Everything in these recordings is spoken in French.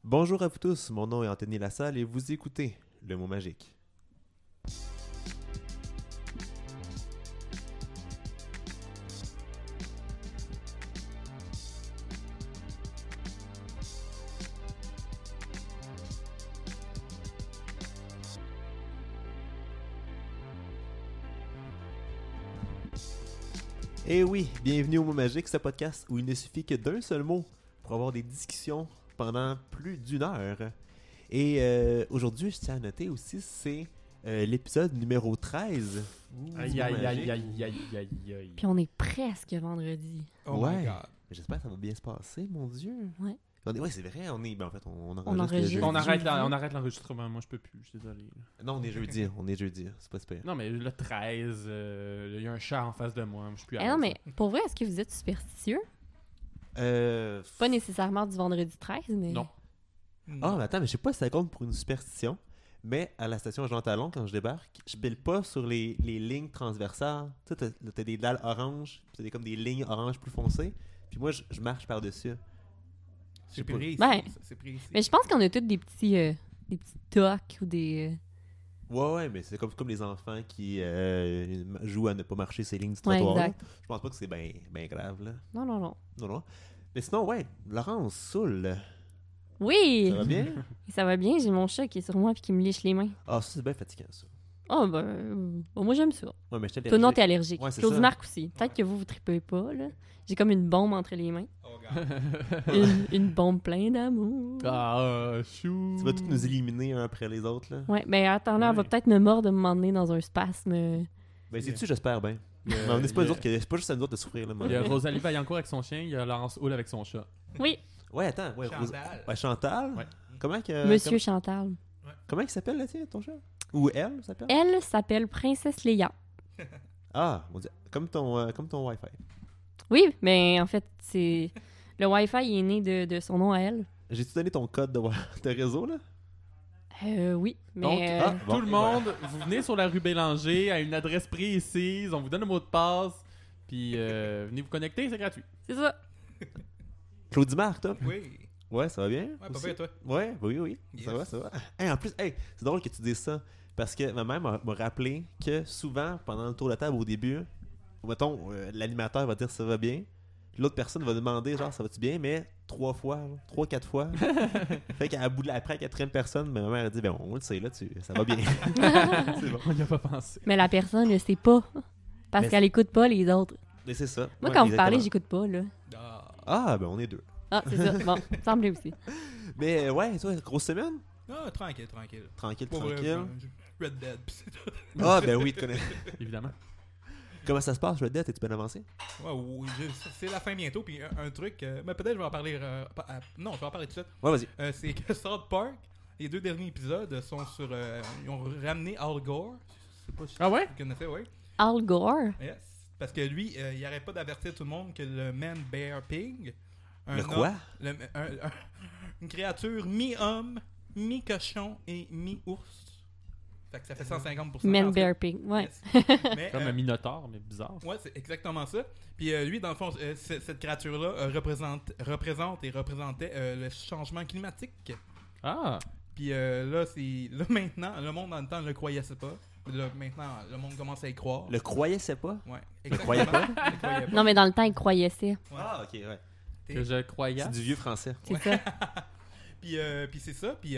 Bonjour à vous tous, mon nom est Anthony Lassalle et vous écoutez Le Mot Magique. Et oui, bienvenue au Mot Magique, ce podcast où il ne suffit que d'un seul mot pour avoir des discussions pendant plus d'une heure. Et aujourd'hui, je tiens à noter aussi, c'est l'épisode numéro 13. Aïe, aïe, aïe, aïe, aïe, aïe, aïe. Puis on est presque vendredi. Oh Ouais. my god. J'espère que ça va bien se passer, mon Dieu. Ouais. Ouais, c'est vrai, on est... Ben, en fait, on On enregistre. On arrête l'enregistrement, moi je peux plus, je suis désolé. Non, on est jeudi, c'est pas super. Non mais le 13, il y a un chat en face de moi, je suis plus à Eh non, l'aise. mais pour vrai, est-ce que vous êtes superstitieux? Euh... Pas nécessairement du vendredi 13, mais... Non. Ah, mais attends, mais je sais pas si ça compte pour une superstition, mais à la station Jean Talon, quand je débarque, je pile pas sur les lignes transversales. Tu sais, t'as des dalles oranges, puis t'as comme des lignes oranges plus foncées, puis moi, je marche par-dessus. C'est Je sais pas. précis. Ben, C'est précis. Mais je pense qu'on a tous des petits tocs ou des... Ouais, mais c'est comme les enfants qui jouent à ne pas marcher ces lignes du Ouais, trottoir. exact. Je pense pas que c'est bien grave, là. Non. Non. Mais sinon, ouais, Laurence, saoul, Oui! ça va bien? Ça va bien, j'ai mon chat qui est sur moi et qui me liche les mains. Ah, ça, c'est bien fatigant, ça. Oh, moi j'aime ça. Ouais, mais j'étais Toi, non, t'es allergique. Ouais, c'est Claude ça. Marc aussi. Peut-être que vous tripez pas, là. J'ai comme une bombe entre les mains. Oh god. Une bombe pleine d'amour. Ah, chou. Tu vas tous nous éliminer un après les autres, là. Ouais, ben attends, là, elle va Ouais. peut-être me mordre de m'emmener dans un spasme. Ben, c'est-tu, j'espère bien. Il y a- Mais c'est pas, il y a- c'est pas juste à nous autres de souffrir, là. Il y a Rosalie Vaillancourt avec son chien, il y a Laurence Houle avec son chat. Oui, Ouais, attends. Ouais, Chantal. Ouais, Chantal. Ouais. Comment que... Monsieur Chantal. Comment il s'appelle, là, tiens, ton chat? Ou elle s'appelle? Elle s'appelle Princesse Léa. Ah, mon Dieu. Comme ton Wi-Fi. Oui, mais en fait, c'est... Le Wi-Fi il est né de son nom à elle. J'ai-tu donné ton code de réseau, là? Oui, Donc, mais... ah, bon, tout le monde, vous venez sur la rue Bélanger à une adresse précise, on vous donne le mot de passe, puis venez vous connecter, c'est gratuit. c'est ça. Claudie Marc, toi? Oui. Ouais, ça va bien? Ouais, pas aussi? bien, toi. Ouais, oui. Yes. Ça va. Hey, en plus, c'est drôle que tu dises ça. Parce que ma mère m'a rappelé que souvent, pendant le tour de table au début, mettons, l'animateur va dire ça va bien. Puis l'autre personne va demander genre ça va-tu bien, mais 3 fois, 4 fois. Fait qu'à bout de après la 4e personne, ma mère a dit ben on le sait là, ça va bien. C'est bon, on n'y a pas pensé. Mais la personne ne sait pas. Parce Mais qu'elle écoute pas les autres. Mais c'est ça. Moi, Ouais, quand vous parlez, exactement. j'écoute pas, là. Ah. Ah, ben on est deux. Ah, c'est ça. Bon, ça semblait aussi. Mais ouais, toi, grosse semaine? Ah, tranquille. Tranquille. Pour vrai, Red Dead, pis c'est tout. Ah, ben oui, tu connais. Évidemment. Comment ça se passe, Red Dead? Es-tu bien avancé? Ouais, oui, c'est la fin bientôt, puis un truc, mais peut-être je vais en parler, non, je vais en parler tout de suite. Ouais, vas-y. C'est que South Park, les 2 derniers épisodes sont sur, ils ont ramené Al Gore. Je sais pas si Ah ouais? tu connaissais, ouais. Al Gore. Yes. Parce que lui, il arrête pas d'avertir tout le monde que le Man Bear Pig. Le quoi? Une créature mi-homme, mi-cochon et mi-ours. Fait que ça fait 150%. Man en fait. Bear Pig. Ouais. Yes. Mais, Comme un minotaure, mais bizarre. ouais, c'est exactement ça. Puis lui, dans le fond, cette créature-là représente et représentait le changement climatique. Ah! Puis là, maintenant, le monde dans le temps ne le croyait pas. Là, maintenant, le monde commence à y croire. Le croyais-c'est pas? Ouais, Le croyais pas? Le croyait pas. Non, mais dans le temps, il croyait ça. Ouais. Ah, ok, ouais. Que je croyais. C'est du vieux français. C'est ça. Puis c'est ça. Puis il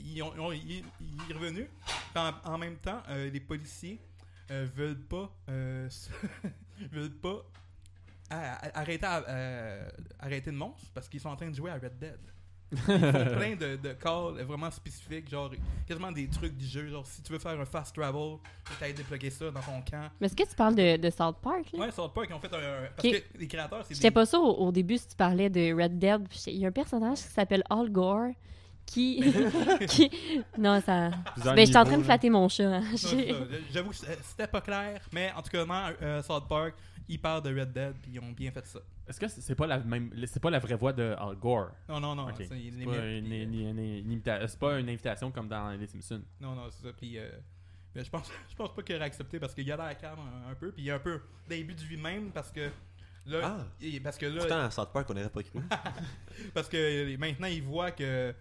est revenu. Puis en même temps, les policiers veulent pas arrêter le monstre parce qu'ils sont en train de jouer à Red Dead. Ils font plein de calls vraiment spécifiques, genre quasiment des trucs du jeu. Genre si tu veux faire un fast travel, peut-être débloquer ça dans ton camp. Mais est-ce que tu parles de South Park, là? Ouais, South Park, ils ont fait un. Parce Ok. que les créateurs, c'est J'étais pas sûre au début si tu parlais de Red Dead. Il y a un personnage qui s'appelle Al Gore qui... Non, ça... Plusieurs Ben, j'étais en train niveaux, de là. Ah, flatter mon chat. Hein. Non, c'est ça. J'avoue que c'était pas clair, mais en tout cas, dans South Park, ils parlent de Red Dead, puis ils ont bien fait ça. Est-ce que c'est pas la vraie voix de Al Gore? Non, Ok. ça, il C'est est pas mieux, puis, c'est pas une invitation comme dans Les Simpsons. non, c'est ça. Puis, mais je pense pas qu'il aurait accepté parce qu'il a l'air calme un peu, puis il a un peu début de lui-même parce que là, parce que là, Pourtant, à South Park, on n'aurait pas cru. parce que maintenant il voit que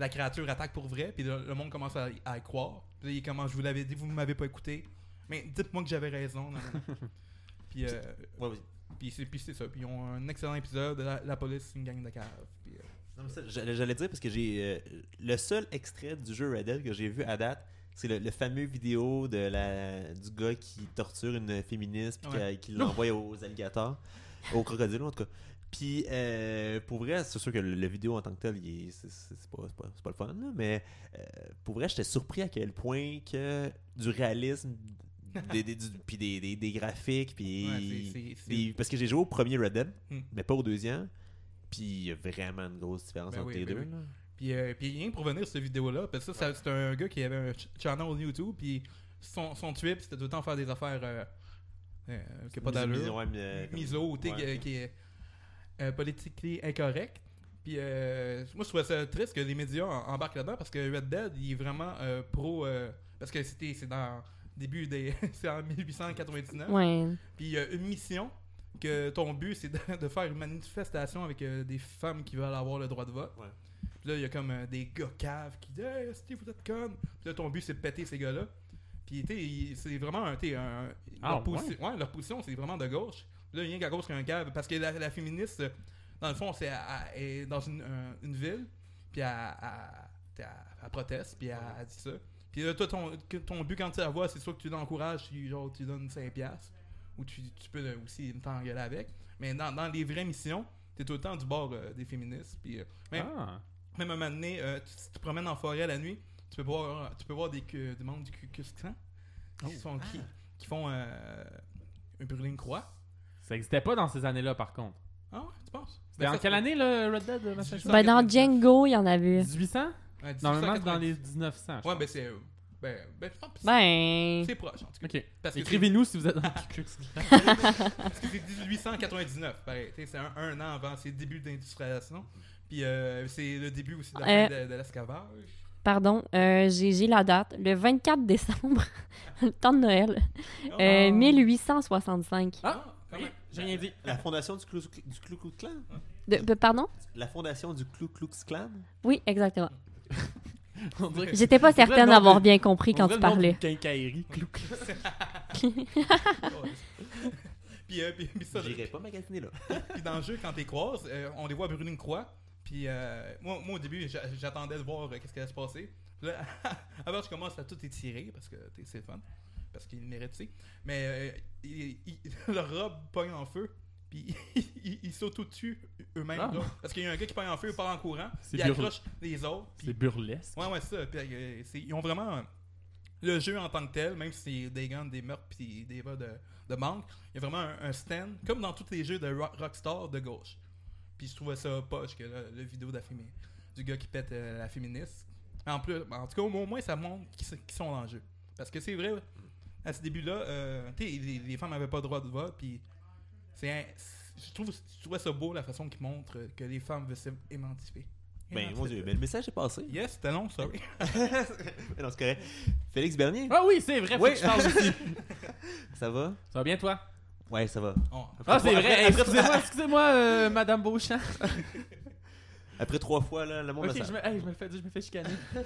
la créature attaque pour vrai, puis le monde commence à y croire. Puis là, il commence, je vous l'avais dit, vous ne m'avez pas écouté. Mais dites-moi que j'avais raison. Non. Puis, Ouais, vas-y. puis c'est ça. Puis ils ont un excellent épisode. La police, une gang de caves. Puis, Non, mais ça, j'allais dire parce que j'ai le seul extrait du jeu Red Dead que j'ai vu à date, c'est le fameux vidéo du gars qui torture une féministe puis qui l'envoie aux alligators, aux crocodiles en tout cas. Puis pour vrai, c'est sûr que le vidéo en tant que tel, c'est pas le fun, là, mais pour vrai, j'étais surpris à quel point que du réalisme, puis des graphiques, puis parce que j'ai joué au premier Red Dead, mais pas au deuxième. Puis il y a vraiment une grosse différence entre les deux. oui. Là. Puis rien pour venir sur cette vidéo-là, parce que ça, c'est un gars qui avait un channel YouTube, puis son trip, c'était tout le temps faire des affaires qui n'ont pas d'allure. Miso, qui est politiquement incorrect. Puis moi, je trouvais ça triste que les médias embarquent là-dedans, parce que Red Dead, il est vraiment pro... parce que c'est dans début des... c'est en 1899. Ouais. Puis il y a une mission que ton but, c'est de faire une manifestation avec des femmes qui veulent avoir le droit de vote. Ouais. Puis là, il y a comme des gars caves qui disent « Hey, Steve, vous êtes connes! » Puis là, ton but, c'est de péter ces gars-là. Puis, tu sais, c'est vraiment leur position, c'est vraiment de gauche. Puis là, il y a rien qu'à gauche qu'un cave. Parce que la féministe, dans le fond, elle est dans une ville, puis elle proteste, puis elle dit ça. Puis là, toi, ton but, quand tu la vois, c'est soit que tu l'encourages, tu donnes 5$, ou tu peux aussi t'engueuler avec. Mais dans les vraies missions, t'es tout le temps du bord des féministes. Puis même à un moment donné, tu te promènes en forêt la nuit, tu peux voir des membres du Ku Klux Klan qui font un brûler une croix. Ça n'existait pas dans ces années-là, par contre. Ah ouais, tu penses? C'était en quelle année, le Red Dead Massachusetts? Ben, dans Django, il y en avait. 1800? Ouais, Normalement, c'est dans les 1900. Ouais, ben c'est... Ben, je pense que Ben. c'est proche, en tout cas. Ok. Parce que Écrivez-nous si vous êtes dans le Ku Klux Klan. parce que c'est 1899, pareil. C'est un an avant, c'est le début de l'industrialisation. Puis c'est le début aussi de la fin de l'esclavage. Pardon, j'ai la date. Le 24 décembre, le temps de Noël. 1865. Ah, oui, j'ai rien dit. La fondation du Ku Klux Klan? Pardon? La fondation du Ku Klux Klan? Oui, exactement. On dirait que- J'étais pas on dirait certaine le nom d'avoir de- bien compris on quand dirait tu le nom parlais. d'une quincaillerie. Ku Klux. Puis ça, J'irai pas magasiner là. puis dans le jeu, quand t'es croises, on les voit brûler une croix. Puis moi, au début, j'attendais de voir qu'est-ce qui allait se passer. Puis là, avant, je commence à tout étirer parce que c'est le fun. Parce qu'ils le méritent, tu sais. Mais leur robe pogne en feu. Puis ils s'auto-tuent eux-mêmes. Ah. Là, parce qu'il y a un gars qui pogne en feu, il part en courant. C'est Il accroche les autres. C'est Puis, burlesque. ouais, c'est ça. Puis, ils ont vraiment... le jeu en tant que tel, même si c'est des guns, des meurtres puis des vols de banque, il y a vraiment un stand, comme dans tous les jeux de Rockstar, de gauche. Puis je trouvais ça poche que le vidéo du gars qui pète la féministe. En tout cas, au moins, ça montre qu'ils sont dans le jeu. Parce que c'est vrai, à ce début-là, les femmes n'avaient pas le droit de vote, puis je trouvais ça beau, la façon qu'ils montrent que les femmes veulent s'émanciper. Ben, mon Dieu, mais le message est passé. Yes, c'était long, sorry. Mais non, c'est correct. Félix Bernier, Ah oui, c'est vrai, faut Oui. que je parle aussi. ça va? Ça va bien, toi? Ouais, ça va. Oh. Ah, c'est vrai. Après- Excusez-moi, Madame Beauchamp. Après 3 fois, là, le monde Ok, le je sait. me fais chicaner.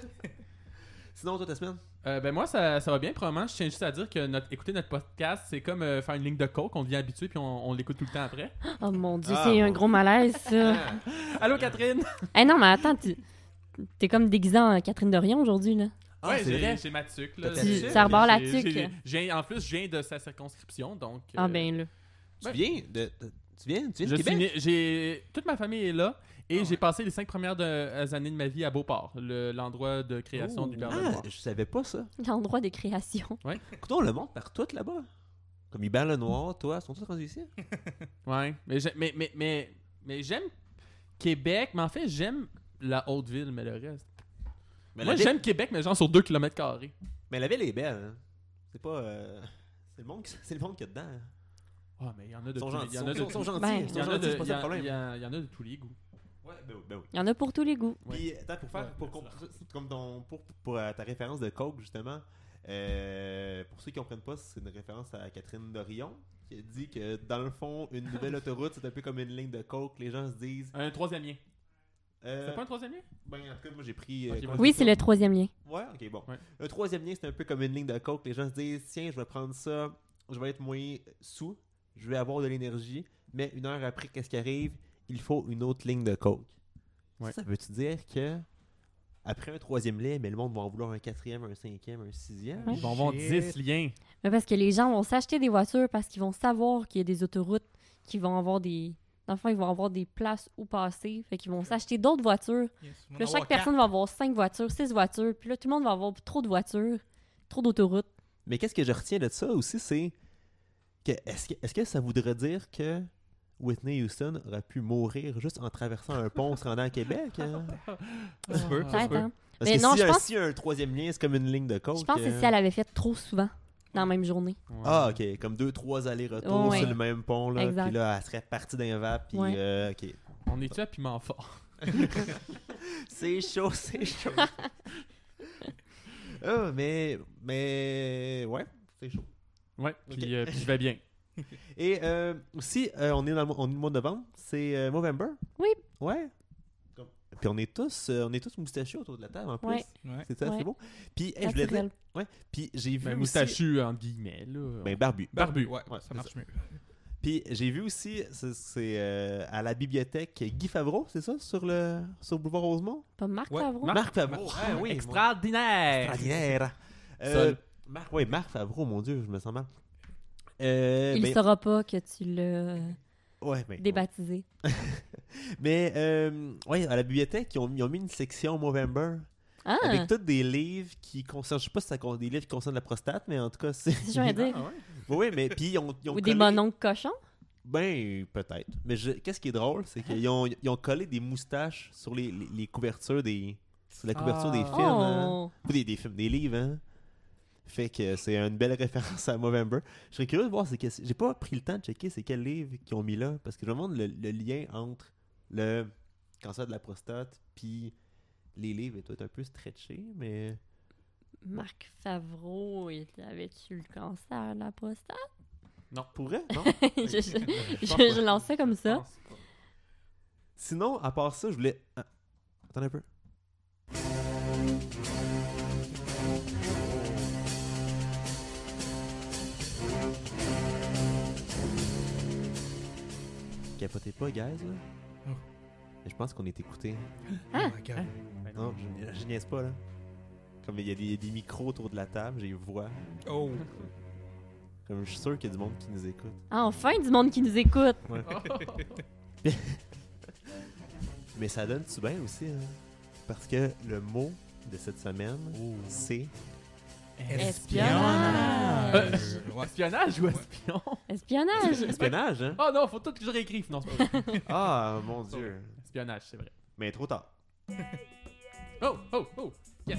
Sinon, toi, ta semaine? Ben moi, ça va bien. Probablement, je tiens juste à dire que écouter notre podcast, c'est comme faire une ligne de coke. On devient habitué puis on l'écoute tout le temps après. Oh mon Dieu, Ah, c'est un bon. gros malaise, ça. Allô, Catherine? Eh non, mais attends, t'es comme déguisée en Catherine Dorion aujourd'hui, là. Ah, Ouais, c'est vrai. j'ai ma tuque. Là. Tu- J'ai- ça rebord la j'ai- tuque. En plus, je viens de sa circonscription, donc... Ah ben là. Tu viens de je Québec? suis né- toute ma famille est là et j'ai passé les 5 premières années de ma vie à Beauport, l'endroit de création du Père Lenoir. Ah, je savais pas ça. L'endroit de création. Écoute, on le monte par tout là-bas. Comme Hubert Lenoir, toi, sont tous rendus ici? Ouais, mais j'aime Québec, mais en fait, j'aime la Haute-Ville, mais le reste. Mais Moi, la ville- j'aime Québec, mais genre sur 2 km². Mais la ville est belle. Hein. C'est pas... c'est le monde qu'il y a dedans. Hein. Ah, mais il y en a de Ils sont tous les- gentils. il y en a de Ils sont gentils. Ben, Ils il sont y en a gentils, de- c'est pas il y ça le en- problème. il y en a de tous les goûts. Ouais, ben oui. Il y en a pour tous les goûts. Puis, attends, pour ta référence de Coke, justement, pour ceux qui comprennent pas, c'est une référence à Catherine Dorion, qui a dit que, dans le fond, une nouvelle autoroute, c'est un peu comme une ligne de Coke. Les gens se disent... Un troisième lien. C'est pas un troisième lien? Ben, en tout cas, moi, j'ai pris... Ok, quoi, vas-y. Oui, c'est le troisième lien. Ouais, ok, bon. Ouais. Un troisième lien, c'est un peu comme une ligne de coke. Les gens se disent, tiens, je vais prendre ça, je vais être moins sous, je vais avoir de l'énergie, mais une heure après, qu'est-ce qui arrive? Il faut une autre ligne de coke. Ouais. Ça veut-tu dire que après un troisième lait, mais le monde va en vouloir un quatrième, un cinquième, un sixième? Ouais. Ils vont avoir 10 liens. Mais parce que les gens vont s'acheter des voitures parce qu'ils vont savoir qu'il y a des autoroutes qui vont avoir des... Dans le fond, ils vont avoir des places où passer. Fait qu'ils vont s'acheter d'autres voitures. Yes. Puis là, chaque personne va avoir 5 voitures, 6 voitures. Puis là, tout le monde va avoir trop de voitures, trop d'autoroutes. Mais qu'est-ce que je retiens de ça aussi, c'est que est-ce que ça voudrait dire que Whitney Houston aurait pu mourir juste en traversant un pont en se rendant à Québec? Hein? Ça se peut, ça se Peut-être, peut. hein? Parce Mais que non, si, je pense- si y a un troisième lien, c'est comme une ligne de coke. Je pense que si elle avait fait trop souvent dans la même journée. Ouais. Ah, ok. Comme 2-3 allers-retours Ouais. sur le même pont, là. Exact. Puis là, elle serait partie d'un vape. Puis, Ouais. ok. On est-tu à piment fort? C'est chaud, c'est chaud. Ah, mais. Ouais, c'est chaud. Ouais, puis, Ok. puis je vais bien. Et aussi, on est dans le mois de novembre. C'est Movember. Oui. Ouais. Puis on est tous moustachus autour de la table en plus. Ouais. Ouais. C'est ça, Ouais. c'est beau. Puis, hey, je voulais dire. Naturel. Ouais. Puis j'ai vu Ben, aussi. moustachu, entre guillemets, là. Ben, barbu. Barbu. Ouais, Ouais, ça c'est marche mieux. Puis j'ai vu aussi, c'est à la bibliothèque Guy Favreau, c'est ça, sur Boulevard Rosemont? Pas Marc Ouais. Favreau? Marc Favreau. Marc- Ah oui. Extraordinaire! Extraordinaire. Seul. Marc Favreau, mon Dieu, je me sens mal. Il ne saura pas que tu l'as Ouais, ben, débaptisé. Mais, ouais, à la bibliothèque, ils ont mis une section Movember Ah! avec tous des livres qui concernent, je sais pas si ça compte des livres qui concernent la prostate, mais en tout cas, c'est. C'est ce que je viens de dire. Ah, ouais. Oui, mais puis ils ont Ou des collé- mononcles cochons? Ben, peut-être. Mais qu'est-ce qui est drôle, c'est qu'ils ont collé des moustaches sur les couvertures sur la couverture des films. Hein. Oh! Pas des films, des livres, hein. Fait que c'est une belle référence à Movember. Je serais curieux de voir, j'ai pas pris le temps de checker c'est quel livre qu'ils ont mis là, parce que je me demande le lien entre le cancer de la prostate puis les livres est un peu stretché, mais... Marc Favreau, avait-tu le cancer de la prostate? Non. Pour vrai, non? je lançais comme ça. pense pas. Sinon, à part ça, je voulais... Ah, attendez un peu. Capotez pas, guys, là. Oh. Mais je pense qu'on est écoutés. Ah! Oh my God. Ben non. Non, je niaise pas, là. Comme il y a des micros autour de la table, j'ai une voix. Oh. Comme je suis sûr qu'il y a du monde qui nous écoute. Enfin, du monde qui nous écoute. Mais ça donne-tu bien aussi, hein? Parce que le mot de cette semaine, c'est... Espionnage. Ouais. Espionnage ou espion? Espionnage. Espionnage, hein? Oh non, faut tout que je réécrive. Non, c'est pas vrai. Ah, mon Dieu. Espionnage, c'est vrai. Mais trop tard. Oh, oh, oh, yes.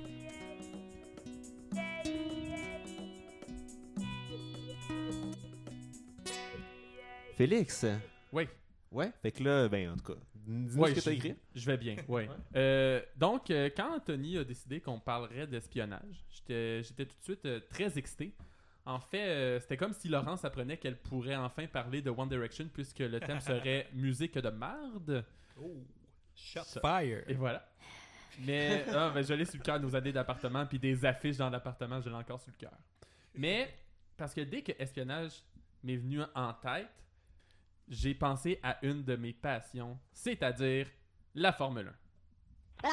Félix. Oui. Ouais? Fait que là, ben, en tout cas, dis-nous Ouais, ce que t'as écrit. Je vais bien, oui. Donc, quand Anthony a décidé qu'on parlerait d'espionnage, j'étais tout de suite très excité. En fait, c'était comme si Laurence apprenait qu'elle pourrait enfin parler de One Direction puisque le thème serait musique de marde. Oh. Shot Ça. fire. Et voilà. Mais ben, je l'ai sur le cœur, nos années d'appartement, puis des affiches dans l'appartement, je l'ai encore sur le cœur. Mais, parce que dès que espionnage m'est venu en tête, j'ai pensé à une de mes passions, c'est-à-dire la Formule 1.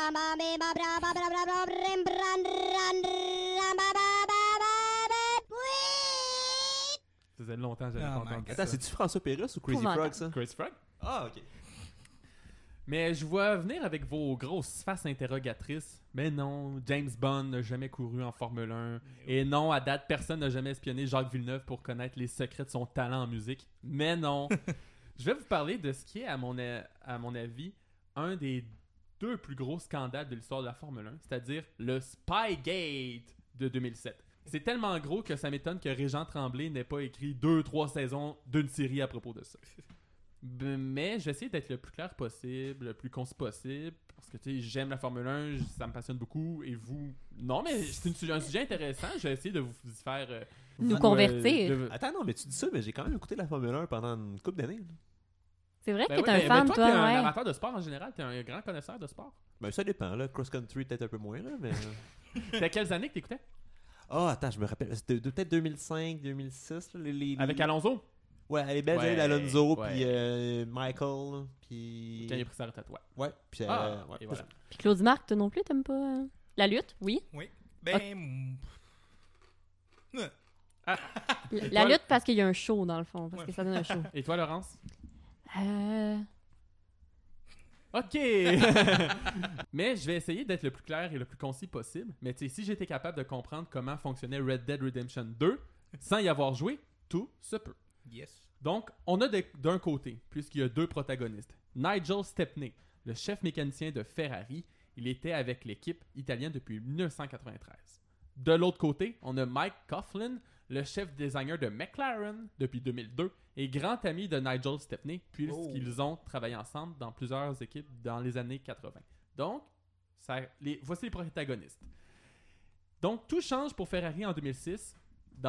Ça faisait longtemps que j'avais Oh pas my entendu God. ça. Attends, c'est-tu François Pérusse ou Crazy Épouvantable. Frog, ça? Chris Frog? Ah, ok. Mais je vois venir avec vos grosses faces interrogatrices. Mais non, James Bond n'a jamais couru en Formule 1. Et non, à date, personne n'a jamais espionné Jacques Villeneuve pour connaître les secrets de son talent en musique. Mais non. Je vais vous parler de ce qui est, à mon avis, un des 2 plus gros scandales de l'histoire de la Formule 1, c'est-à-dire le Spygate de 2007. C'est tellement gros que ça m'étonne que Régent Tremblay n'ait pas écrit 2-3 saisons d'une série à propos de ça. Mais je vais essayer d'être le plus clair possible, le plus concis possible, parce que tu sais, j'aime la Formule 1, ça me passionne beaucoup, et vous... Non, mais c'est un sujet intéressant, je vais essayer de vous y faire... Nous convertir. Attends, non, mais tu dis ça, mais j'ai quand même écouté la Formule 1 pendant une couple d'années. Là. C'est vrai que Ben t'es oui, un mais fan, toi, toi, t'es un ouais. amateur de sport en général, t'es un grand connaisseur de sport. Ben, ça dépend, là. Cross-country, peut-être un peu moins, là, mais... T'as quelles années que t'écoutais? Ah, attends, je me rappelle. C'était peut-être 2005, 2006, là, Avec Alonso? Ouais, les Belges, Ouais, Alonso, ouais. puis Michael, puis... Quand il a pris sa retraite, ouais. Ouais, puis... ouais. Et voilà. Puis Claude Marc, toi non plus, t'aimes pas la lutte? Oui. Oui. Ben. La lutte parce qu'il y a un show, dans le fond, parce que ça donne un show. Et toi, Laurence? OK! Mais je vais essayer d'être le plus clair et le plus concis possible. Mais tu sais, si j'étais capable de comprendre comment fonctionnait Red Dead Redemption 2 sans y avoir joué, tout se peut. Yes. Donc, on a d'un côté, puisqu'il y a deux protagonistes, Nigel Stepney, le chef mécanicien de Ferrari. Il était avec l'équipe italienne depuis 1993. De l'autre côté, on a Mike Coughlin, le chef designer de McLaren depuis 2002 et grand ami de Nigel Stepney, puisqu'ils ont travaillé ensemble dans plusieurs équipes dans les années 80. Donc, voici les protagonistes. Donc, tout change pour Ferrari en 2006,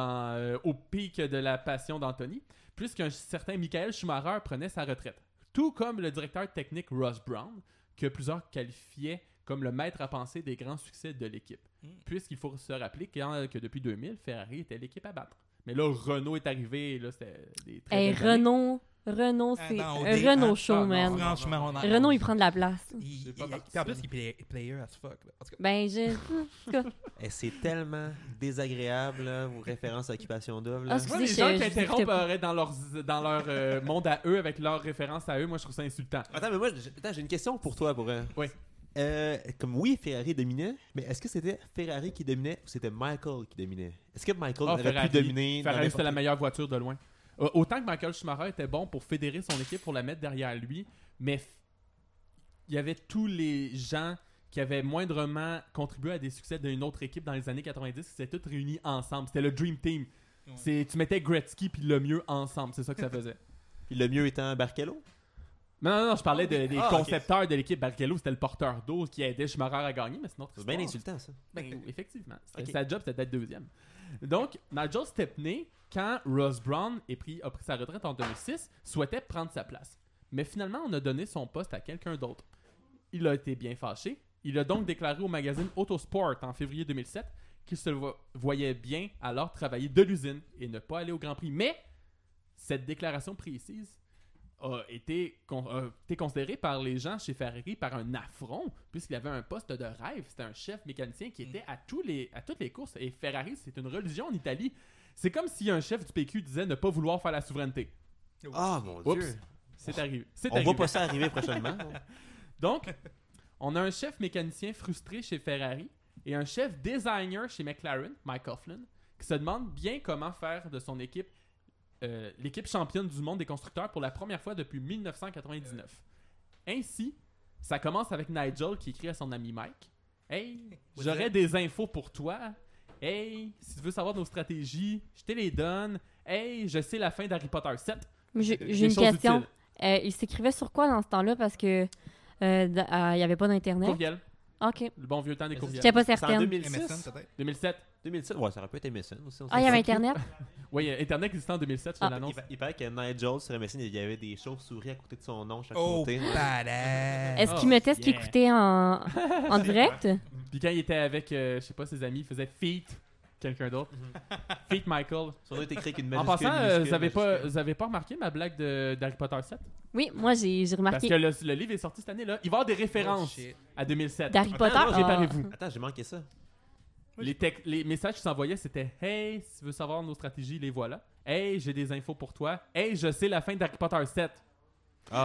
au pic de la passion d'Anthony, puisqu'un certain Michael Schumacher prenait sa retraite. Tout comme le directeur technique Ross Brown, que plusieurs qualifiaient comme le maître à penser des grands succès de l'équipe. Puisqu'il faut se rappeler que depuis 2000, Ferrari était l'équipe à battre. Mais là, Renault est arrivé, et là, c'était des très Hey, belles années. Renault, Ah, c'est non, un OD, Renault hein. show, Ah, non, man. non. Franchement, on a. Renault, il prend de la place. Puis pas en plus, il est player as fuck. Là. En tout cas, Ben, Et c'est tellement désagréable, là, vos références à Occupation Double. là. Ah, Moi, les excusez, gens je qui vous écoutais interrompent pas. dans leur monde à eux, avec leurs références à eux, moi, je trouve ça insultant. Attends, mais moi, j'ai une question pour toi. Oui. Comme oui, Ferrari dominait, mais est-ce que c'était Ferrari qui dominait ou c'était Michael qui dominait? Est-ce que Michael aurait Ferrari. pu dominer dans Ferrari, c'était la n'importe- meilleure voiture de loin. Autant que Michael Schumacher était bon pour fédérer son équipe, pour la mettre derrière lui, mais il y avait tous les gens qui avaient moindrement contribué à des succès d'une autre équipe dans les années 90 qui s'étaient tous réunis ensemble. C'était le Dream Team. Tu mettais Gretzky puis le mieux ensemble. C'est ça que ça faisait. Puis le mieux étant Barrichello? Non, je parlais des Ah, concepteurs de l'équipe. Barrichello, c'était le porteur d'eau qui aidait Schumacher à gagner, mais sinon, C'est bien insultant, ça. Ben, effectivement. Ok. Sa job, c'était d'être deuxième. Donc, Nigel Stepney, quand Ross Brown a pris sa retraite en 2006, souhaitait prendre sa place. Mais finalement, on a donné son poste à quelqu'un d'autre. Il a été bien fâché. Il a donc déclaré au magazine Autosport en février 2007 qu'il se voyait bien alors travailler de l'usine et ne pas aller au Grand Prix. Mais cette déclaration précise a été considéré par les gens chez Ferrari par un affront, puisqu'il avait un poste de rêve. C'était un chef mécanicien qui était à toutes les courses. Et Ferrari, c'est une religion en Italie. C'est comme si un chef du PQ disait ne pas vouloir faire la souveraineté. Ah, mon Oups. Dieu. C'est arrivé. C'est On arrivé. voit pas ça arriver prochainement. Donc, on a un chef mécanicien frustré chez Ferrari et un chef designer chez McLaren, Mike Coughlin, qui se demande bien comment faire de son équipe l'équipe championne du monde des constructeurs pour la première fois depuis 1999. Ainsi, ça commence avec Nigel qui écrit à son ami Mike « Hey, j'aurais des infos pour toi. Hey, si tu veux savoir nos stratégies, je te les donne. Hey, je sais la fin d'Harry Potter 7. » J'ai Des une choses question. utiles. Il s'écrivait sur quoi dans ce temps-là? Parce que il n'y avait pas d'Internet. Courriel. OK. Le bon vieux temps des Mais courriels. J'étais pas C'est en certaine. 2006? MSN, peut-être. 2007. 2007? Ouais, ça aurait pu être MSN aussi. Ah, il y avait Internet? Oui, Internet existait en 2007, je te Ah. l'annonce. Il paraît que Nigel, sur MSN, il y avait des chauves-souris à côté de son nom chaque Oh, côté. badass. Est-ce Oh, qu'il mettait ce qu'il yeah. écoutait en direct? Puis quand il était avec, je sais pas, ses amis, il faisait Feet, quelqu'un d'autre. Feet Michael. Son nom est écrit avec une En majuscule. passant, minuscule, vous avez pas remarqué ma blague d'Harry Potter 7? Oui, moi, j'ai Parce remarqué. que le livre est sorti cette année-là. Il va y avoir des références Oh, shit. à 2007. D'Harry Attends, Potter? non, j'ai Ah. Préparez-vous. Attends, j'ai manqué ça. Les messages qui s'envoyaient, c'était « Hey, si tu veux savoir nos stratégies, les voilà. Hey, j'ai des infos pour toi. Hey, je sais la fin d'Harry Potter 7. Ah. »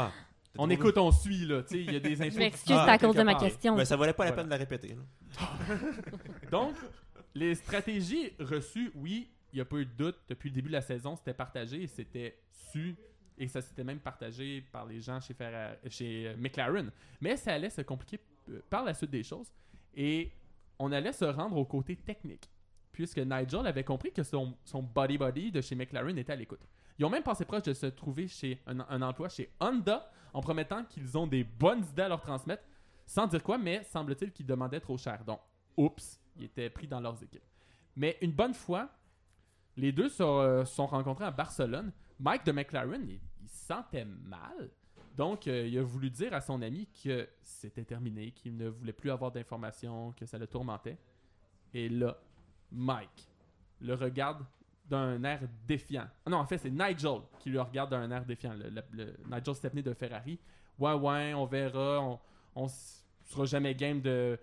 On écoute, on suit, là. Tu sais, il y a des infos. Je m'excuse, qui c'est à cause de quelque ma part. question. Mais ça valait pas la Voilà. peine de la répéter. là. Donc, les stratégies reçues, oui, il n'y a pas eu de doute. Depuis le début de la saison, c'était partagé et c'était su. Et ça s'était même partagé par les gens chez McLaren. Mais ça allait se compliquer par la suite des choses. Et on allait se rendre au côté technique. Puisque Nigel avait compris que son buddy de chez McLaren était à l'écoute. Ils ont même passé proche de se trouver chez un emploi chez Honda en promettant qu'ils ont des bonnes idées à leur transmettre. Sans dire quoi, mais semble-t-il qu'ils demandaient trop cher. Donc, oups, ils étaient pris dans leurs équipes. Mais une bonne fois, les deux se sont rencontrés à Barcelone. Mike de McLaren, il se sentait mal Donc, il a voulu dire à son ami que c'était terminé, qu'il ne voulait plus avoir d'informations, que ça le tourmentait. Et là, Mike le regarde d'un air défiant. Non, en fait, c'est Nigel qui le regarde d'un air défiant. Le Nigel Stepney de Ferrari. Ouais, on verra. On sera jamais game de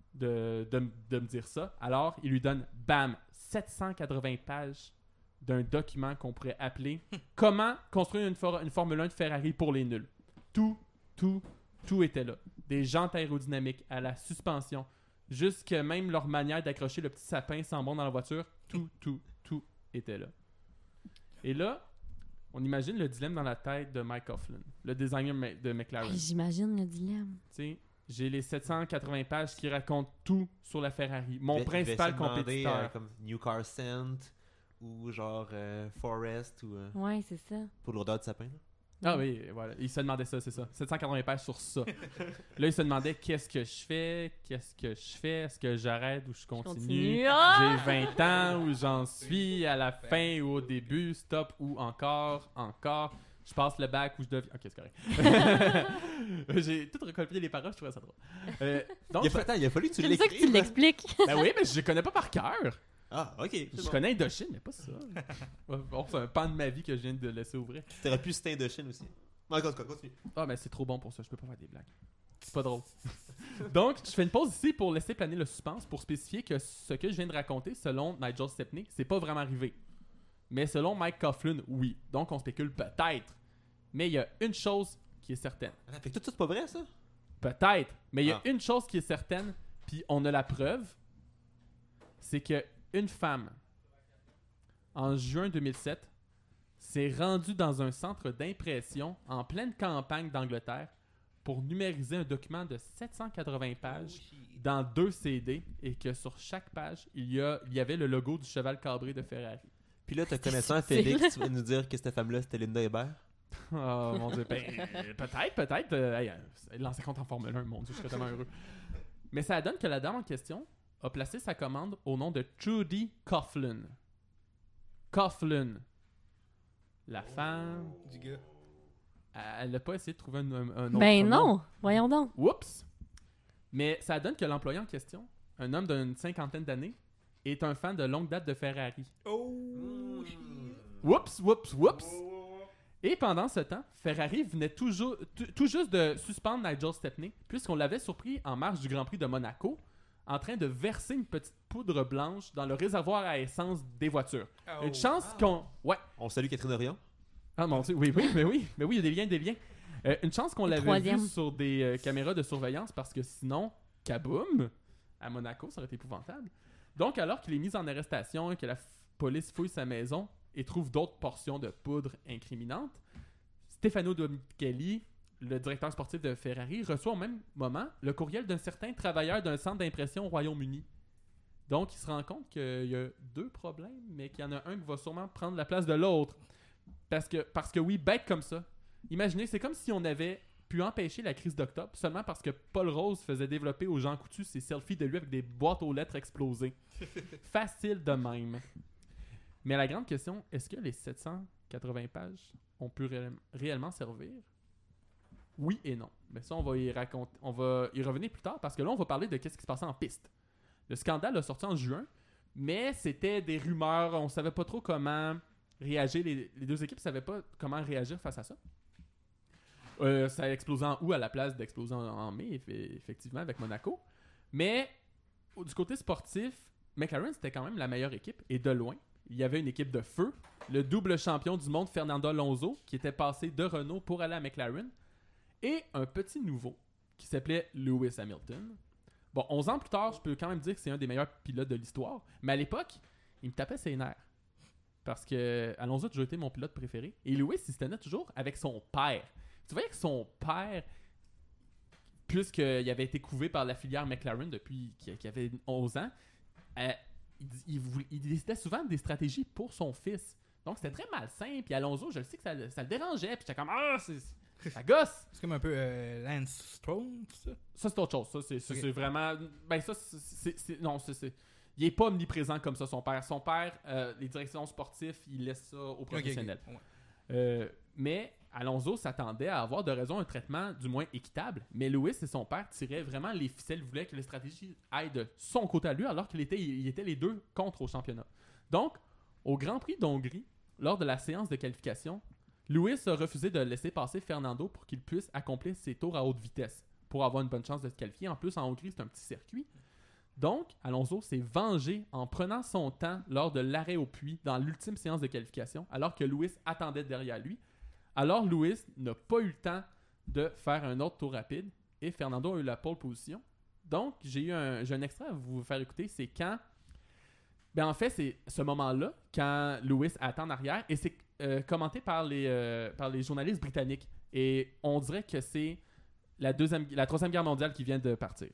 me dire ça. Alors, il lui donne, bam, 780 pages d'un document qu'on pourrait appeler « Comment construire une Formule 1 de Ferrari pour les nuls ». Tout était là. Des jantes aérodynamiques à la suspension, jusque même leur manière d'accrocher le petit sapin sans bon dans la voiture, tout était là. Et là, on imagine le dilemme dans la tête de Mike Coughlin, le designer de McLaren. J'imagine le dilemme. Tu sais, j'ai les 780 pages qui racontent tout sur la Ferrari. Mon principal compétiteur. Comme New Car Scent ou genre Forest ou Ouais, c'est ça. pour l'odeur de sapin. Là. Ah oui, voilà. Il se demandait ça, c'est ça. 780 pages sur ça. Là, il se demandait qu'est-ce que je fais, est-ce que j'arrête ou je continue. Ah! J'ai 20 ans où j'en suis, à la fin ou au début, stop ou encore. Je passe le bac où je deviens... Ok, c'est correct. J'ai tout recopié les paroles, je trouvais ça drôle. Donc, il a fallu que tu J'aime ça que tu l'expliques. Ben oui, mais je les connais pas par cœur. Ah, ok. Je connais Indochine, mais pas ça. Bon, c'est un pan de ma vie que je viens de laisser ouvrir. T'aurais pu citer Indochine aussi. Encore, continue. Ah, mais c'est trop bon pour ça, je peux pas faire des blagues. C'est pas drôle. Donc, je fais une pause ici pour laisser planer le suspense, pour spécifier que ce que je viens de raconter, selon Nigel Stepney, c'est pas vraiment arrivé. Mais selon Mike Coughlin, oui. Donc, on spécule peut-être. Mais il y a une chose qui est certaine. Attends, fait que tout ça, c'est pas vrai, ça? Peut-être. Mais il y a une chose qui est certaine, puis on a la preuve, c'est que une femme, en juin 2007, s'est rendue dans un centre d'impression en pleine campagne d'Angleterre pour numériser un document de 780 pages dans 2 CD et que sur chaque page, il y avait le logo du cheval cabré de Ferrari. Puis là, te connaissant Félix, tu vas nous dire que cette femme-là, c'était Linda Hébert? Oh mon Dieu, peut-être. Lancer compte en Formule 1, mon Dieu, je serais tellement heureux. Mais ça donne que la dame en question a placé sa commande au nom de Trudy Coughlin. Coughlin. La femme... Du gars. Elle n'a pas essayé de trouver un autre Ben nom. non, voyons donc. Oups! Mais ça donne que l'employé en question, un homme d'une 50aine d'années, est un fan de longue date de Ferrari. Oh! Oups! Et pendant ce temps, Ferrari venait tout juste de suspendre Nigel Stepney, puisqu'on l'avait surpris en marge du Grand Prix de Monaco, en train de verser une petite poudre blanche dans le réservoir à essence des voitures. Oh. Une chance qu'on... Ouais. On salue Catherine Orion. Ah mon Dieu, oui, il y a des liens. Une chance qu'on l'avait troisième. vu sur des caméras de surveillance, parce que sinon, kaboum, à Monaco, ça aurait été épouvantable. Donc, alors qu'il est mis en arrestation et que la police fouille sa maison et trouve d'autres portions de poudre incriminantes, Stefano Domenicali, le directeur sportif de Ferrari, reçoit au même moment le courriel d'un certain travailleur d'un centre d'impression au Royaume-Uni. Donc, il se rend compte qu'il y a 2 problèmes, mais qu'il y en a un qui va sûrement prendre la place de l'autre. Parce que oui, bête comme ça. Imaginez, c'est comme si on avait pu empêcher la crise d'octobre seulement parce que Paul Rose faisait développer aux Jean Coutu ses selfies de lui avec des boîtes aux lettres explosées. Facile de même. Mais la grande question, est-ce que les 780 pages ont pu réellement servir? Oui et non. Mais ça, on va y revenir plus tard parce que là, on va parler de ce qui se passait en piste. Le scandale a sorti en juin, mais c'était des rumeurs. On savait pas trop comment réagir. Les 2 équipes ne savaient pas comment réagir face à ça. Ça a explosé en août à la place d'exploser en mai, effectivement, avec Monaco. Mais du côté sportif, McLaren, c'était quand même la meilleure équipe, et de loin. Il y avait une équipe de feu, le double champion du monde, Fernando Alonso, qui était passé de Renault pour aller à McLaren, et un petit nouveau qui s'appelait Lewis Hamilton. Bon, 11 ans plus tard, je peux quand même dire que c'est un des meilleurs pilotes de l'histoire, mais à l'époque, il me tapait ses nerfs. Parce que Alonso a toujours été mon pilote préféré. Et Lewis, il se tenait toujours avec son père. Tu voyais que son père, puisqu'il avait été couvé par la filière McLaren depuis qu'il avait 11 ans, il décidait souvent des stratégies pour son fils. Donc c'était très malsain. Puis Alonso, je le sais que ça le dérangeait. Puis j'étais comme, ça gosse. C'est comme un peu Lance Stroll, tout ça? Ça, c'est autre chose. Ça, c'est vraiment... Ben ça, non, il est pas omniprésent comme ça, son père. Son père, les directions sportives, il laisse ça aux professionnels. Okay. Ouais. Mais Alonso s'attendait à avoir de raison un traitement du moins équitable, mais Lewis et son père tiraient vraiment les ficelles, voulaient que les stratégies aillent de son côté à lui, alors qu'ils étaient les deux contre au championnat. Donc, au Grand Prix d'Hongrie, lors de la séance de qualification, Lewis a refusé de laisser passer Fernando pour qu'il puisse accomplir ses tours à haute vitesse pour avoir une bonne chance de se qualifier. En plus, en Hongrie, c'est un petit circuit. Donc, Alonso s'est vengé en prenant son temps lors de l'arrêt au puits dans l'ultime séance de qualification, alors que Lewis attendait derrière lui. Alors, Lewis n'a pas eu le temps de faire un autre tour rapide et Fernando a eu la pole position. Donc, j'ai un extrait à vous faire écouter. C'est quand... En fait, c'est ce moment-là, quand Lewis attend en arrière et c'est commenté par les journalistes britanniques. Et on dirait que c'est la Troisième Guerre mondiale qui vient de partir.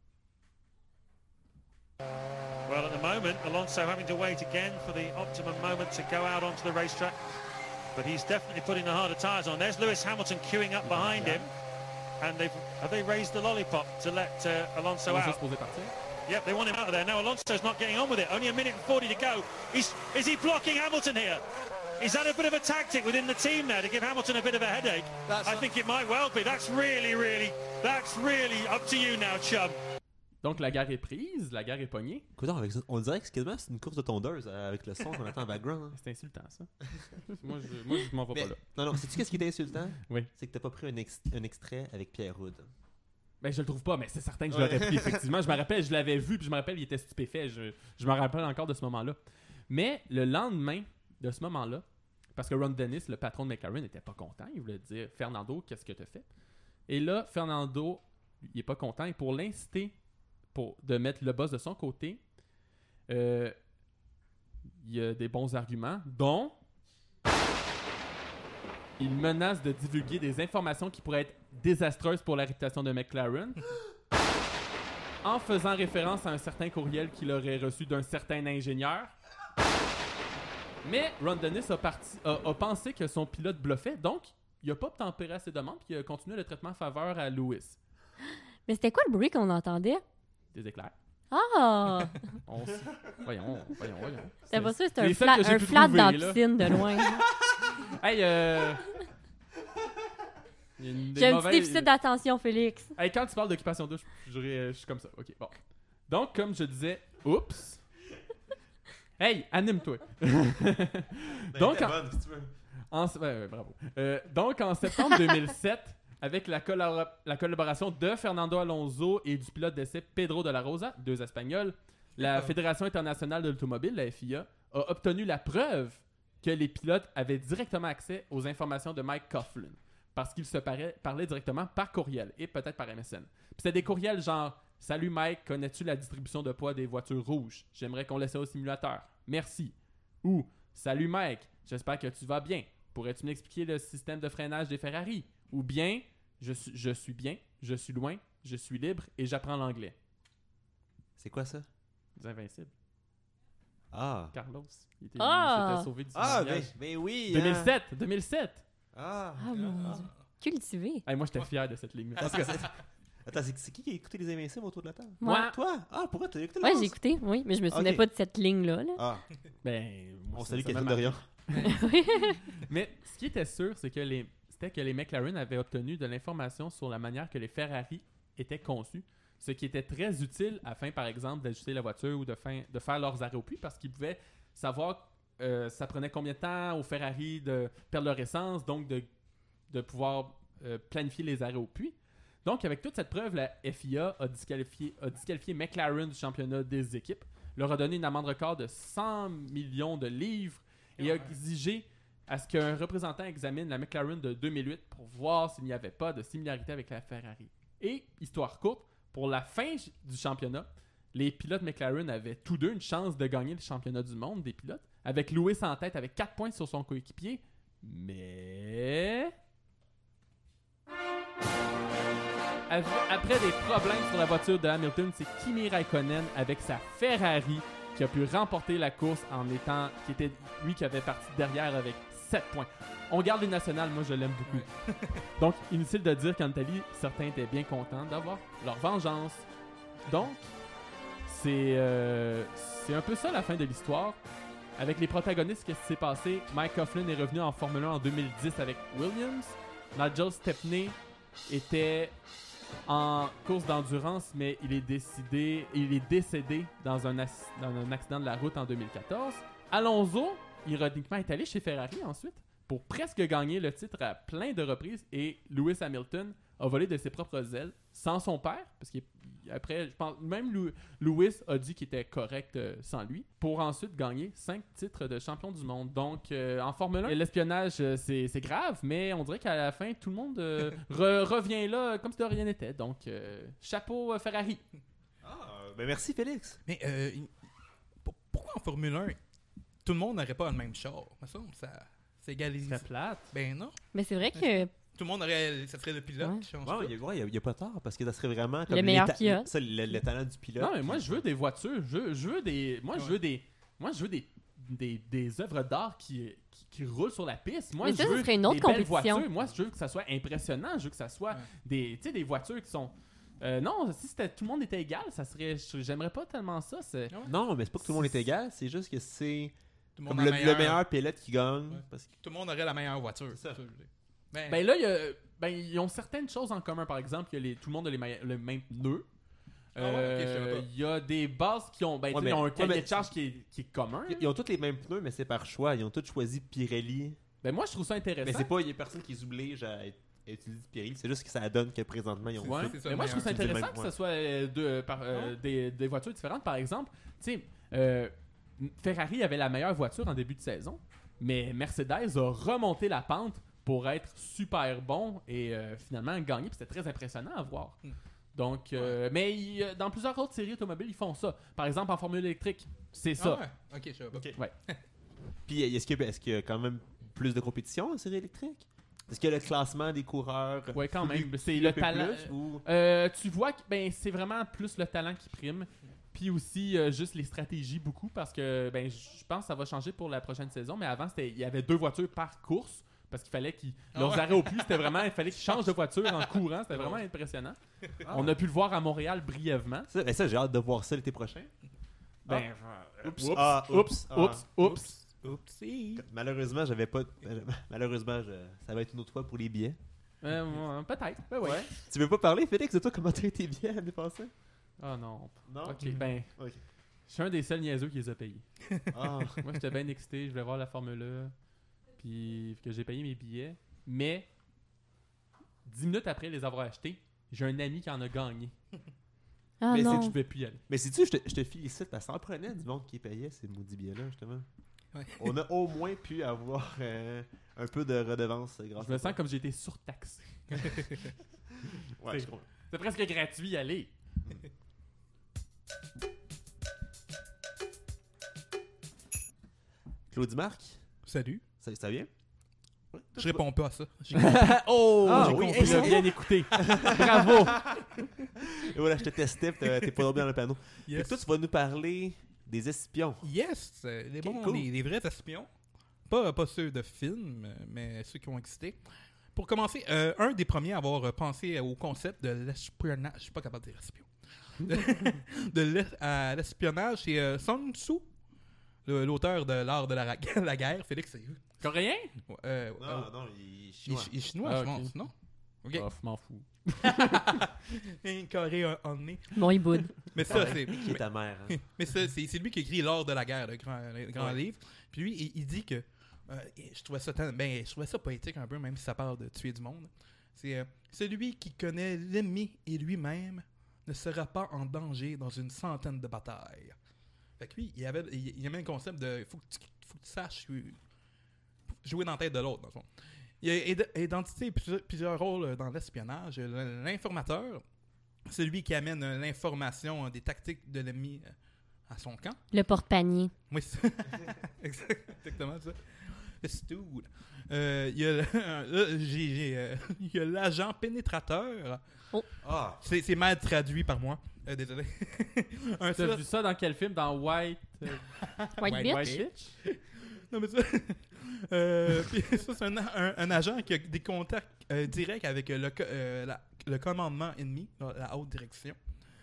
Well, at the moment, Alonso having to wait again for the optimum moment to go out onto the racetrack. But he's definitely putting the harder tyres on. There's Lewis Hamilton queuing up behind him. And have they raised the lollipop to let Alonso out? Yep, they want him out of there. Now Alonso's not getting on with it. Only a minute and 40 to go. Is he blocking Hamilton here? Is that a bit of a tactic within the team there to give Hamilton a bit of a headache? I think it might well be. That's really up to you now, chum. Donc la guerre est prise, la guerre est pognée. Écoute, on dirait que c'est une course de tondeuse avec le son qu'on entend en background. Hein. C'est insultant, ça. moi, je m'en vais pas là. Non, sais-tu qu'est-ce qui est insultant? Oui. C'est que t'as pas pris un extrait avec Pierre Houd. Ben, je le trouve pas, mais c'est certain que je l'aurais pris, effectivement. Je me rappelle, je l'avais vu, puis je me rappelle, il était stupéfait. Je me rappelle encore de ce moment-là. Mais le lendemain de ce moment-là, parce que Ron Dennis, le patron de McLaren, n'était pas content. Il voulait dire « Fernando, qu'est-ce que t'as fait? » Et là, Fernando, il est pas content. Et pour l'inciter de mettre le boss de son côté, il y a des bons arguments, dont il menace de divulguer des informations qui pourraient être désastreuses pour la réputation de McLaren en faisant référence à un certain courriel qu'il aurait reçu d'un certain ingénieur. Mais Ron Dennis a pensé que son pilote bluffait, donc il n'a pas tempéré à ses demandes et il a continué le traitement en faveur à Lewis. Mais c'était quoi le bruit qu'on entendait? Des éclairs. Ah! Voyons. C'est pas sûr, c'était un flat dans la piscine de loin. Hey, j'ai un petit déficit d'attention, Félix. Hey, quand tu parles d'occupation douche, je suis comme ça. Ok, bon. Donc, comme je disais, oups. Hey, anime-toi. Donc, bravo. Donc, en septembre 2007, avec la collaboration de Fernando Alonso et du pilote d'essai Pedro de la Rosa, deux Espagnols, la Fédération internationale de l'automobile, la FIA, a obtenu la preuve que les pilotes avaient directement accès aux informations de Mike Coughlin parce qu'ils se parlaient directement par courriel et peut-être par MSN. Puis c'était des courriels genre « Salut Mike, connais-tu la distribution de poids des voitures rouges? J'aimerais qu'on laisse ça au simulateur. Merci. » Ou « Salut Mike, j'espère que tu vas bien. Pourrais-tu m'expliquer le système de freinage des Ferrari? » Ou bien « Je suis bien, je suis loin, je suis libre et j'apprends l'anglais. » C'est quoi ça? Les Invincibles. Ah. Carlos. Il s'était sauvé du mariage. Mais oui. 2007. Ah, mon Dieu. Cultivé. Hey, moi, j'étais fier de cette ligne. Attends, c'est qui a écouté les Invincibles autour de la table? Moi. Toi? Ah, pourquoi t'as écouté Ouais, j'ai écouté, oui, mais je me souvenais pas de cette ligne-là. Ah. Moi, on salue Catherine Dorion. Mais ce qui était sûr, c'était que les McLaren avaient obtenu de l'information sur la manière que les Ferrari étaient conçus, ce qui était très utile afin, par exemple, d'ajuster la voiture ou de faire leurs arrêts au puits parce qu'ils pouvaient savoir ça prenait combien de temps aux Ferrari de perdre leur essence, donc de pouvoir planifier les arrêts au puits. Donc, avec toute cette preuve, la FIA a disqualifié McLaren du championnat des équipes, leur a donné une amende record de 100 millions de livres et a exigé à ce qu'un représentant examine la McLaren de 2008 pour voir s'il n'y avait pas de similarité avec la Ferrari. Et, histoire courte, pour la fin du championnat, les pilotes McLaren avaient tous deux une chance de gagner le championnat du monde des pilotes, avec Lewis en tête avec 4 points sur son coéquipier. Mais... après des problèmes sur la voiture de Hamilton, c'est Kimi Raikkonen avec sa Ferrari qui a pu remporter la course qui était lui qui avait parti derrière avec 7 points. On garde les nationales, moi je l'aime beaucoup. Donc, inutile de dire qu'en Italie, certains étaient bien contents d'avoir leur vengeance. Donc, c'est un peu ça la fin de l'histoire. avec les protagonistes, qu'est-ce qui s'est passé? Mike Coughlin est revenu en Formule 1 en 2010 avec Williams. Nigel Stepney était en course d'endurance, mais il est décédé dans un accident de la route en 2014. Alonso, ironiquement, est allé chez Ferrari ensuite pour presque gagner le titre à plein de reprises, et Lewis Hamilton a volé de ses propres ailes sans son père, parce qu'après, je pense, même Lewis a dit qu'il était correct sans lui, pour ensuite gagner 5 titres de champion du monde. Donc, en Formule 1, l'espionnage, c'est grave, mais on dirait qu'à la fin, tout le monde revient là comme si de rien n'était. Donc, chapeau Ferrari. Ben merci, Félix. Mais pourquoi en Formule 1, tout le monde n'aurait pas le même char? Ça s'égalise. C'est plate. Ben non. Mais c'est vrai que Tout le monde ça serait le pilote qui change tout. Il n'y a pas tort, parce que ça serait vraiment comme le meilleur pilote. Ça, le talent du pilote. Non, mais moi, je veux des voitures. Je veux des œuvres d'art qui roulent sur la piste. Moi, Mais je ça veux serait une autre des belles compétition. voitures. Moi, je veux que ça soit impressionnant. Je veux que ça soit des voitures qui sont... non, si tout le monde était égal, ça serait... J'aimerais pas tellement ça. Non, mais c'est pas que tout le monde est égal, c'est juste que c'est Tout comme a le meilleur- meilleur pilote qui gagne. Ouais. Parce que... Tout le monde aurait la meilleure voiture. C'est ça. je veux dire. Ben, Ben là, ils ont certaines choses en commun. Par exemple, tout le monde a le même nœud. Ah ouais, ok, je savais pas. Il y a des bases qui ont, ils ont un cahier de charge qui est commun. Ils ont tous les mêmes pneus, mais c'est par choix. Ils ont tous choisi Pirelli. Ben moi, je trouve ça intéressant. Mais il n'y a personne qui les oblige à utiliser Pirelli. C'est juste que ça donne que présentement, ils ont Ouais. tout. C'est ça, Mais moi, je trouve ça meilleur. intéressant que Ouais. ce soit des voitures différentes. Par exemple, tu sais, Ferrari avait la meilleure voiture en début de saison, mais Mercedes a remonté la pente pour être super bon et finalement gagner. Puis c'était très impressionnant à voir. Donc, mais dans plusieurs autres séries automobiles, ils font ça. Par exemple, en Formule électrique, c'est ça. Ah ouais. Ok, je savais pas. Ok. Ouais. Puis est-ce qu'il y a quand même plus de compétition en série électrique? Est-ce que le classement des coureurs Ouais, quand fluctue même. C'est un le peu talent. plus, ou... Tu vois que c'est vraiment plus le talent qui prime. Puis aussi juste les stratégies beaucoup, parce que je pense que ça va changer pour la prochaine saison. Mais avant, il y avait 2 voitures par course, parce qu'il fallait leurs arrêts au puits, c'était vraiment, il fallait qu'ils changent de voiture en courant. C'était vraiment impressionnant. On a pu le voir à Montréal brièvement. Ça, j'ai hâte de voir ça l'été prochain. Oups. Oupsie. Malheureusement, j'avais pas. Malheureusement, ça va être une autre fois pour les billets. Peut-être. Ben ouais. Tu veux pas parler, Félix, de toi, comment t'as eu tes billets l'année passée? Ah non. Non? Ok, Ok. je suis un des seuls niaiseux qui les a payés. Ah. Moi, j'étais bien excité, je voulais voir la Formule 1, puis que j'ai payé mes billets. Mais 10 minutes après les avoir achetés, j'ai un ami qui en a gagné. Ah Mais Je non. pouvais plus y aller. Mais sais-tu, je te félicite parce que ça en prenait du monde qui payait ces maudits billets-là, justement. Ouais. On a au moins pu avoir un peu de redevance grâce Je me à ça. sens comme j'ai été surtaxé. Ouais, je comprends. C'est presque gratuit y aller. Claudie Marc, Salut. ça vient? Je réponds pas à ça. Oh, Ah, j'ai oui, compris, hey, j'ai bien écouté. Bravo. Et voilà, je te testais, puis t'es pas tombé dans le panneau. Fait Yes. que toi, tu vas nous parler des espions. Yes, les vrais espions. Pas ceux de films, mais ceux qui ont existé. Pour commencer, un des premiers à avoir pensé au concept de l'espionnage, je suis pas capable de dire espion, à l'espionnage, c'est Sun Tzu, l'auteur de l'art de la guerre. Félix, c'est eux. Coréen? Non, il est chinois. Il est chinois, Ah, je ok. pense, non? Ok. Oh, je m'en fous. Un carré en nez. Bon, il boude. Mais ça, c'est. Qui est ta mère? Hein? Mais c'est lui qui écrit l'art de la guerre, le grand livre. Puis lui, il dit que je trouvais ça poétique un peu, même si ça parle de tuer du monde. C'est celui qui connaît l'ennemi et lui-même ne sera pas en danger dans une centaine de batailles. Fait que lui, il y avait le concept de faut que tu saches jouer dans la tête de l'autre, dans le fond. Il a identifié plusieurs rôles dans l'espionnage. L'informateur, celui qui amène l'information des tactiques de l'ennemi à son camp. Le porte-panier. Oui, c'est exactement ça. Le stool. Il y a l'agent pénétrateur. Ah! C'est mal traduit par moi. Désolé. T'as vu ça dans quel film? Dans White White Bitch. Bitch? Non, mais ça. Puis ça, c'est un agent qui a des contacts directs avec le commandement ennemi, la haute direction.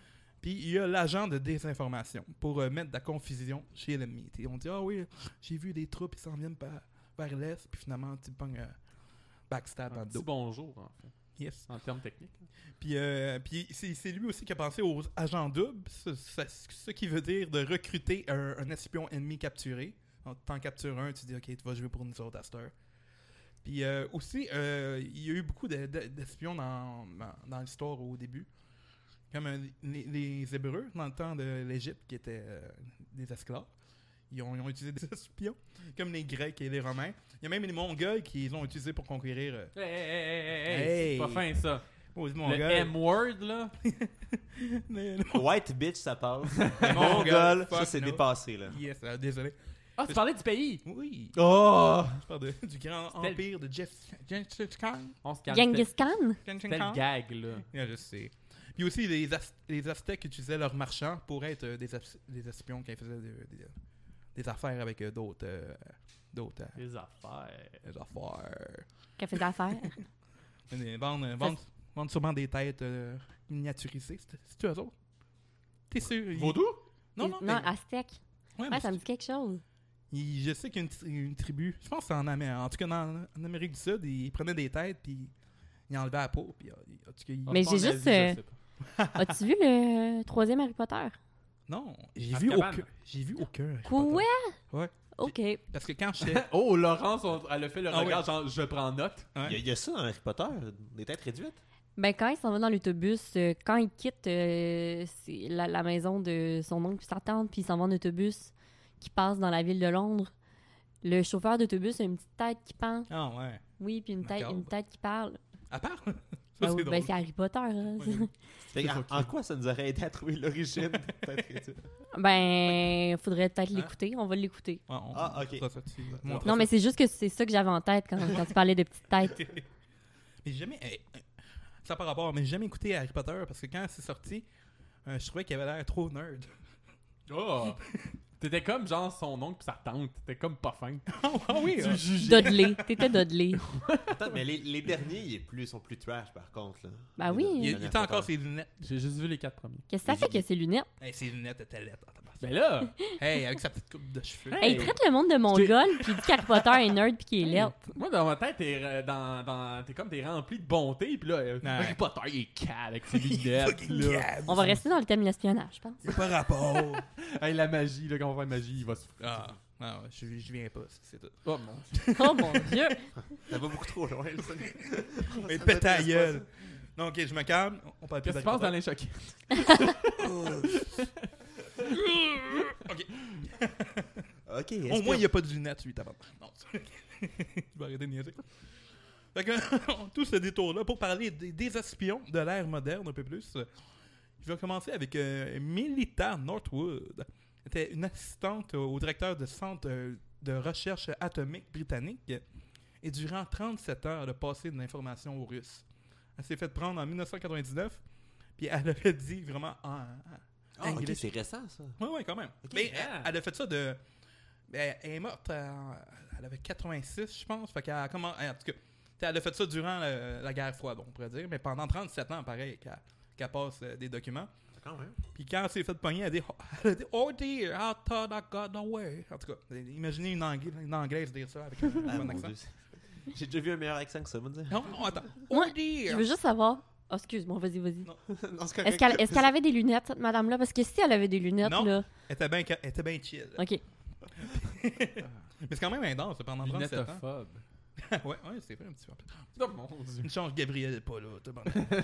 Puis il y a l'agent de désinformation pour mettre de la confusion chez l'ennemi. T'sais, on dit ah oui, j'ai vu des troupes, ils s'en viennent vers l'est, puis finalement tu pognes backstab Un en petit dos. bonjour, en fait, Yes. en termes techniques. Puis c'est lui aussi qui a pensé aux agents doubles, ce qui veut dire de recruter un espion ennemi capturé. T'en captures un, tu dis ok, tu vas jouer pour nous autres à cette heure. Puis aussi, il y a eu beaucoup d'espions dans l'histoire au début. Comme les Hébreux, dans le temps de l'Égypte, qui étaient des esclaves. Ils ont utilisé des espions, comme les Grecs et les Romains. Il y a même les Mongols qui les ont utilisés pour conquérir. Hey, c'est pas fin, ça. Oh, les Le Mongols. M-word, là. les White bitch, ça passe. Mongols, Mongol, ça fuck c'est no. dépassé là. Yes, désolé. Ah, tu parlais du pays. Oui. Oh! Je parle du grand C'était le- empire de Genghis Khan. On se calme. Genghis Khan? C'était le gag, là. Yeah, je sais. Puis aussi, les Aztèques utilisaient leurs marchands pour être des espions quand ils faisaient des affaires avec d'autres Les affaires. des affaires. Café d'affaires. Vendent sûrement des têtes miniaturisées. C'est-tu eux autres? T'es sûr? Vaudou? Non, mais- Aztèque. ouais, Ouais, mais ça me dit quelque chose. je sais qu'il y a une tribu, je pense que c'est en Amérique, en tout cas en Amérique du Sud, ils prenaient des têtes puis ils enlevaient la peau. Puis, en tout cas, Mais Pas j'ai en juste, Asie, je sais pas. As-tu vu le troisième Harry Potter? non, j'ai Azkaban. vu aucun. Harry Quoi? Potter. Ouais. Ok. Parce que quand j'étais. Oh, Laurence, elle a fait le Ah regard, genre, je prends note. Ouais. Il y a ça dans Harry Potter, des têtes réduites. Ben, quand il s'en va dans l'autobus, quand il quitte la maison de son oncle et sa tante, puis il s'en va en autobus qui passe dans la ville de Londres, le chauffeur d'autobus a une petite tête qui pend. Ah ouais. Oui, puis une D'accord. tête qui parle. À part. Ça, Ben, c'est oui, drôle. ben, c'est Harry Potter. Hein. Ouais. Fait en quoi ça nous aurait aidé à trouver l'origine des têtes réduites? Ben, faudrait peut-être Hein? l'écouter. On va l'écouter. Ouais, Ah, ok. fera ça, tu montres Non, ça. mais c'est juste que c'est ça que j'avais en tête quand tu parlais de petites têtes. Mais j'ai jamais. Ça par rapport, mais j'ai jamais écouté Harry Potter parce que quand c'est sorti, je trouvais qu'il avait l'air trop nerd. Oh! T'étais comme, genre, son oncle pis sa tante. T'étais comme pas fin. Ah oui, Tu jugeais. Dudley. T'étais Dudley. Attends, mais les derniers, ils sont plus trash par contre. Là. Ben oui. il était encore ses lunettes. J'ai juste vu les 4 premiers. Qu'est-ce que ça fait que ses lunettes? Hey, ses lunettes étaient lettres. Ben là! Hey, avec sa petite coupe de cheveux. Hey. Hey, il traite le monde de mongol, puis il dit qu'Harry Potter est nerd, puis qu'il est laid. Moi, dans ma tête, t'es rempli de bonté, pis là, Harry Potter, il est calme avec ses lunettes, Fucking là. cab. On va rester dans le thème de l'espionnage, je pense. C'est pas rapport. Hey, la magie, là, quand on fait la magie, il va se foutre. Ah ouais, je viens pas, c'est tout. Oh mon Oh mon Dieu! Ça va beaucoup trop loin. Là, ça. Mais pète ta gueule. Non, ok, je me calme. On parle plus Qu'est-ce que tu penses d'Harry dans Potter. l'inchoquette? Ok. Ok, Au moins, il n'y a pas de lunettes, lui, tabac. Non, je vais arrêter de niaiser. Fait que, tout ce détour-là pour parler des espions de l'ère moderne un peu plus. Je vais commencer avec Melita Northwood. Elle était une assistante au directeur de centre de recherche atomique britannique. Et durant 37 heures, elle a passé de l'information aux Russes. Elle s'est fait prendre en 1999. Puis elle avait dit vraiment en Ah, ok, anglais. c'est récent ça. Oui, quand même. Ok. Mais Ah. elle a fait ça de. Elle est morte, elle avait 86, je pense. Fait qu'elle a en tout cas, elle a fait ça durant la guerre froide, on pourrait dire. Mais pendant 37 ans, pareil, qu'elle passe des documents. Quand même. Puis quand elle s'est fait pogner, elle a dit Oh dear, I thought I got away. En tout cas, imaginez une Anglaise dire ça avec un Ah, bon mon accent. Dieu. J'ai déjà vu un meilleur accent que ça, moi dire. Non, attends. Moi, Oh dear. Je veux juste savoir. Oh, excuse-moi, vas-y. Non, c'est Est-ce qu'elle avait des lunettes, cette madame-là? Parce que si elle avait des lunettes, Non. là. Elle était bien chill. Ok. Mais c'est quand même intense pendant 37 ans. Lunettophobe. ouais, c'est vrai un petit peu. Oh mon Dieu. Une chance, Gabriel est pas là. t'as bon.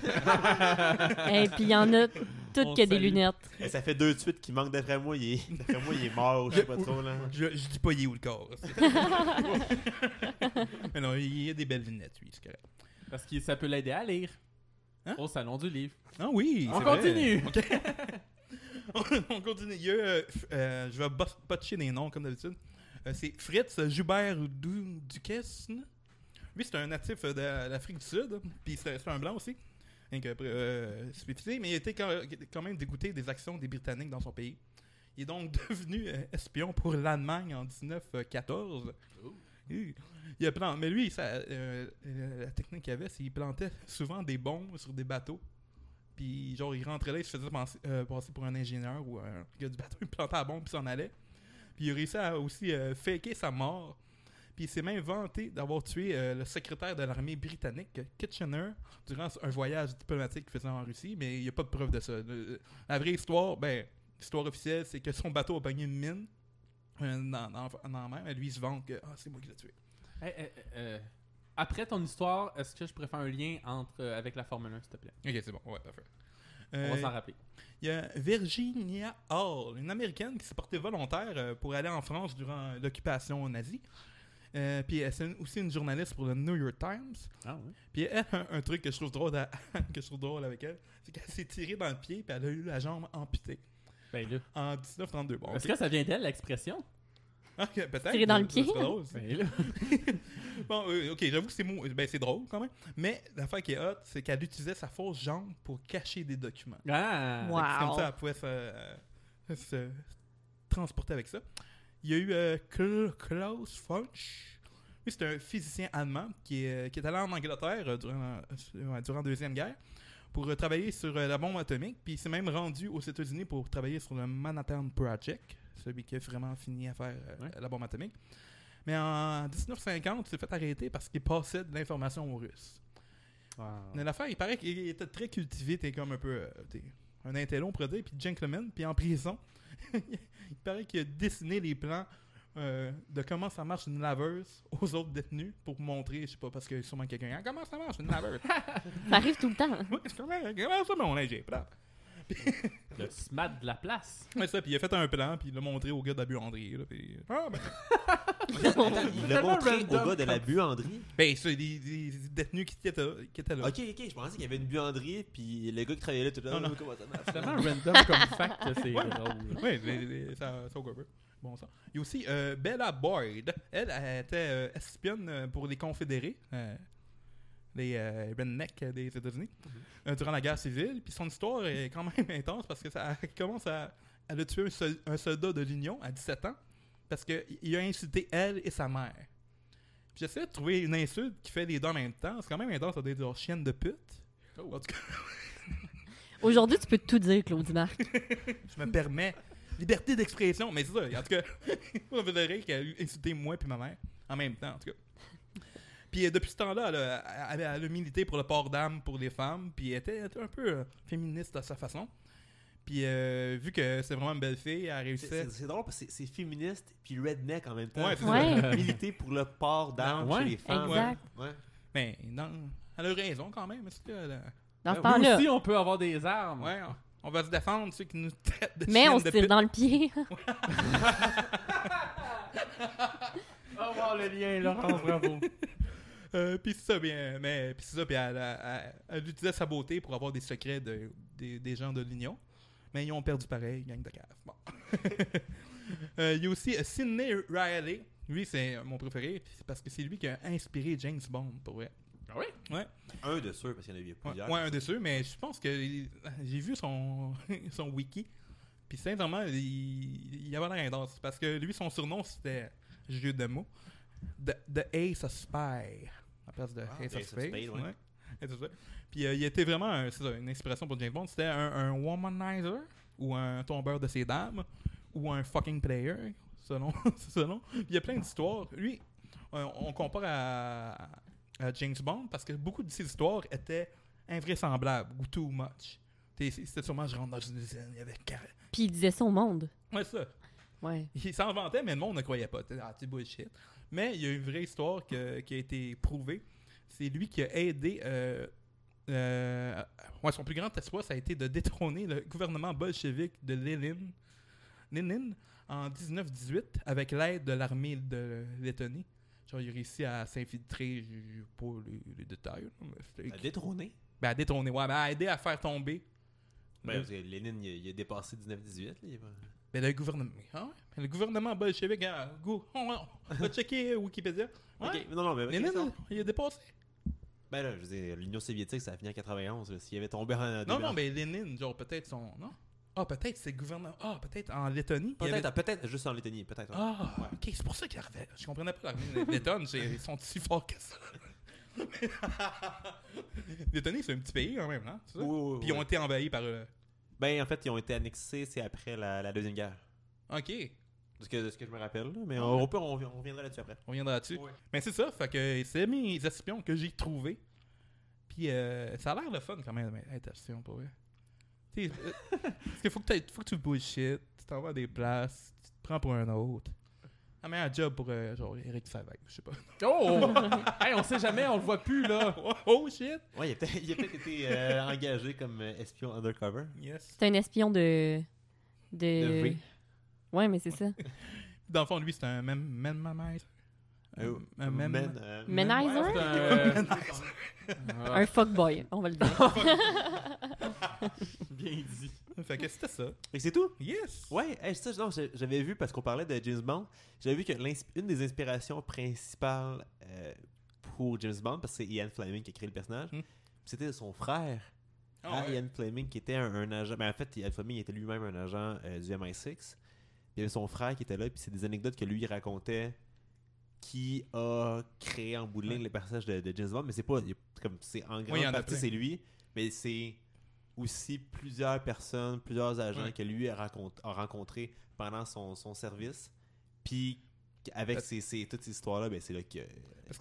Et puis il y en a On toutes qui a des salue. lunettes. Et ça fait 2 de suite qui manquent d'après moi. Il est mort, je sais pas trop. Là. Je dis pas il est où le corps. Mais non, il y a des belles lunettes, lui, c'est correct. Parce que ça peut l'aider à lire. Hein? Au salon du livre. Ah oui, On c'est vrai. continue. On continue. Il y a, je vais botcher des noms comme d'habitude. C'est Fritz Joubert Duquesne. Lui, c'est un natif de l'Afrique du Sud. Puis c'est un blanc aussi. Donc, spécifié, mais il était quand même dégoûté des actions des Britanniques dans son pays. Il est donc devenu espion pour l'Allemagne en 1914. Il a mais lui, la technique qu'il avait, c'est qu'il plantait souvent des bombes sur des bateaux. puis genre, il rentrait là, il se faisait passer pour un ingénieur ou un gars du bateau, il plantait la bombe, puis s'en allait. Puis il a réussi à aussi faker sa mort. Puis il s'est même vanté d'avoir tué le secrétaire de l'armée britannique, Kitchener, durant un voyage diplomatique qu'il faisait en Russie, mais il n'y a pas de preuve de ça. La vraie histoire, l'histoire officielle, c'est que son bateau a pogné une mine dans la mer, et lui, il se vante que c'est moi qui l'ai tué. Après ton histoire, est-ce que je pourrais faire un lien avec la Formule 1, s'il te plaît? Ok, c'est bon, ouais, parfait. On va s'en rappeler. Il y a Virginia Hall, une Américaine qui s'est portée volontaire pour aller en France durant l'occupation nazie. Puis c'est aussi une journaliste pour le New York Times. Ah oui. Puis elle, un truc que je trouve drôle, avec elle, c'est qu'elle s'est tirée dans le pied puis elle a eu la jambe amputée. Ben là. En 1932. Bon, Est-ce que ça vient d'elle, l'expression? Ok, peut-être. Tirée dans le pied. C'est drôle, ça. Ben là. Bon, ok, j'avoue que c'est drôle quand même. Mais l'affaire qui est hot, c'est qu'elle utilisait sa fausse jambe pour cacher des documents. Ah! Wow. C'est comme ça, elle pouvait se transporter avec ça. Il y a eu Klaus Funch. Lui, c'est un physicien allemand qui est allé en Angleterre durant la Deuxième Guerre pour travailler sur la bombe atomique. Puis il s'est même rendu aux États-Unis pour travailler sur le Manhattan Project, celui qui a vraiment fini à faire la bombe atomique. Mais en 1950, il s'est fait arrêter parce qu'il passait de l'information aux Russes. Wow. Mais l'affaire, il paraît qu'il était très cultivé, t'es comme un peu un intello, on pourrait dire, puis gentleman, puis en prison, il paraît qu'il a dessiné les plans de comment ça marche une laveuse aux autres détenus pour montrer, je sais pas, parce qu'il y a sûrement quelqu'un, comment ça marche une laveuse? Ça arrive tout le temps. Ouais, comment ça, mon linge est plat? Le SMAT de la place. Ouais, ça, puis il a fait un plan, puis il l'a montré au gars de la buanderie. Là, puis... Attends, il l'a Tellement montré au random gars de la buanderie. c'est des détenus qui étaient là. Ok, je pensais qu'il y avait une buanderie, puis le gars qui travaillait là tout le temps. Non. Comment ça marche? C'est tellement random comme fact que c'est drôle. Oui, ça au cover. Bon sang. Il y a aussi Bella Boyd. Elle était espionne pour les Confédérés, les rednecks des États-Unis, durant la guerre civile. Puis son histoire est quand même intense parce que ça commence à... Elle a tué un soldat de l'Union à 17 ans parce qu'il a insulté elle et sa mère. Puis j'essaie de trouver une insulte qui fait les deux en même temps. C'est quand même intense, ça doit être genre chienne de pute. Oh. En tout cas, Aujourd'hui, tu peux tout dire, Claudie Marc. je me permets. Liberté d'expression, mais c'est ça. En tout cas, on veut dire qu'elle a insulté moi et ma mère en même temps, en tout cas. Puis depuis ce temps-là, elle a milité pour le port d'armes pour les femmes, puis elle était un peu féministe à sa façon. Puis vu que c'est vraiment une belle fille, elle réussissait... C'est drôle parce que c'est féministe puis redneck en même temps. Ouais, c'est Ouais. Militer pour le port d'armes Ouais. chez les femmes. Exact. Ouais. Mais elle a raison quand même. Est-ce que Dans ce Nous temps-là. aussi, on peut avoir des armes. ouais, on va se défendre ceux qui nous traitent de Mais chiennes on de se tire pute. dans le pied. Oh, wow, le lien, Laurence, bravo. Puis c'est ça, puis elle utilisait sa beauté pour avoir des secrets des gens de l'Union. Mais ils ont perdu pareil, gang de cave. Bon. Il y a aussi Sidney Riley. Lui, c'est mon préféré, parce que c'est lui qui a inspiré James Bond, pour vrai. Ah oui? Ouais. Un de ceux, parce qu'il y en a eu plusieurs. Ouais, un de ceux, mais je pense que j'ai vu son wiki. Puis sincèrement, il avait l'air intense. Parce que lui, son surnom, c'était jeu de mots. The Ace of Spy. À place de Ace of Spades. Ouais. C'est ça. Puis il était vraiment une inspiration pour James Bond. C'était un womanizer ou un tombeur de ses dames ou un fucking player, selon. Puis il y a plein d'histoires. Lui, on compare à James Bond parce que beaucoup de ses histoires étaient invraisemblables ou too much. C'était sûrement je rentre dans une usine, il y avait Puis il disait ça au monde. ouais, ça. Ouais. Il s'en vantait, mais le monde ne croyait pas. C'est bullshit. Mais il y a une vraie histoire qui a été prouvée. C'est lui qui a aidé. Son plus grand espoir, ça a été de détrôner le gouvernement bolchevique de Lénine en 1918 avec l'aide de l'armée de Lettonie. Genre, il a réussi à s'infiltrer, j'ai pas les détails. Mais c'était À détrôner. à détrôner, ouais, à aider à faire tomber. Parce que Lénine, il a dépassé 19-18. Ben, le gouvernement. Ah ouais? Le gouvernement bolchevique, on va checker Wikipédia. Ouais. Ok, non, mais. Lénine, il a dépassé. Ben là, je veux dire, l'Union soviétique, ça a fini en 91. S'il avait tombé en. Non, mais Lénine, genre, peut-être son. Non? Ah, peut-être c'est le gouvernement. Ah, peut-être en Lettonie. il y avait- Peut-être juste en Lettonie, peut-être. Ouais. Ah, ok, c'est pour ça qu'il arrivait. Je comprenais pas l'armée lettonne, ils sont si forts que ça. Lettonie, c'est un petit pays quand même, non? C'est ça? Oui. Puis ils ont été envahis par... Ben, en fait, ils ont été annexés, c'est après la Deuxième Guerre. OK. De ce que je me rappelle, là. Mais on reviendra là-dessus après. On viendra là-dessus. Ouais. Mais c'est ça, fait que c'est mes espions que j'ai trouvés. Puis ça a l'air le fun quand même, être espion pour vrai. Tu sais, parce qu'il faut que tu bullshit, tu t'en vas à des places, tu te prends pour un autre. Un meilleur job pour genre Eric Savage, je sais pas. Oh! Hey, on sait jamais, on le voit plus, là. Oh shit! Ouais, il a peut-être été engagé comme espion undercover. Yes. C'est un espion de... De V. Ouais, mais c'est ça. Dans le fond, lui, c'est un memamizer. Un Menizer? C'est Un fuckboy, on va le dire. Bien dit. Fait que c'était ça. Et c'est tout? Yes! Ouais, ça, non, j'avais vu, parce qu'on parlait de James Bond, j'avais vu que une des inspirations principales pour James Bond, parce que c'est Ian Fleming qui a créé le personnage, c'était son frère, Ian Fleming, qui était un agent. Ben, en fait, Ian Fleming était lui-même un agent du MI6. Il y avait son frère qui était là, puis c'est des anecdotes que lui racontait qui a créé en bout de ligne les personnages de James Bond, mais c'est pas comme c'est en grande partie c'est lui, mais c'est aussi plusieurs personnes, plusieurs agents que lui a rencontrés pendant son service. Puis avec toutes ces histoires-là, ben, c'est là qu'il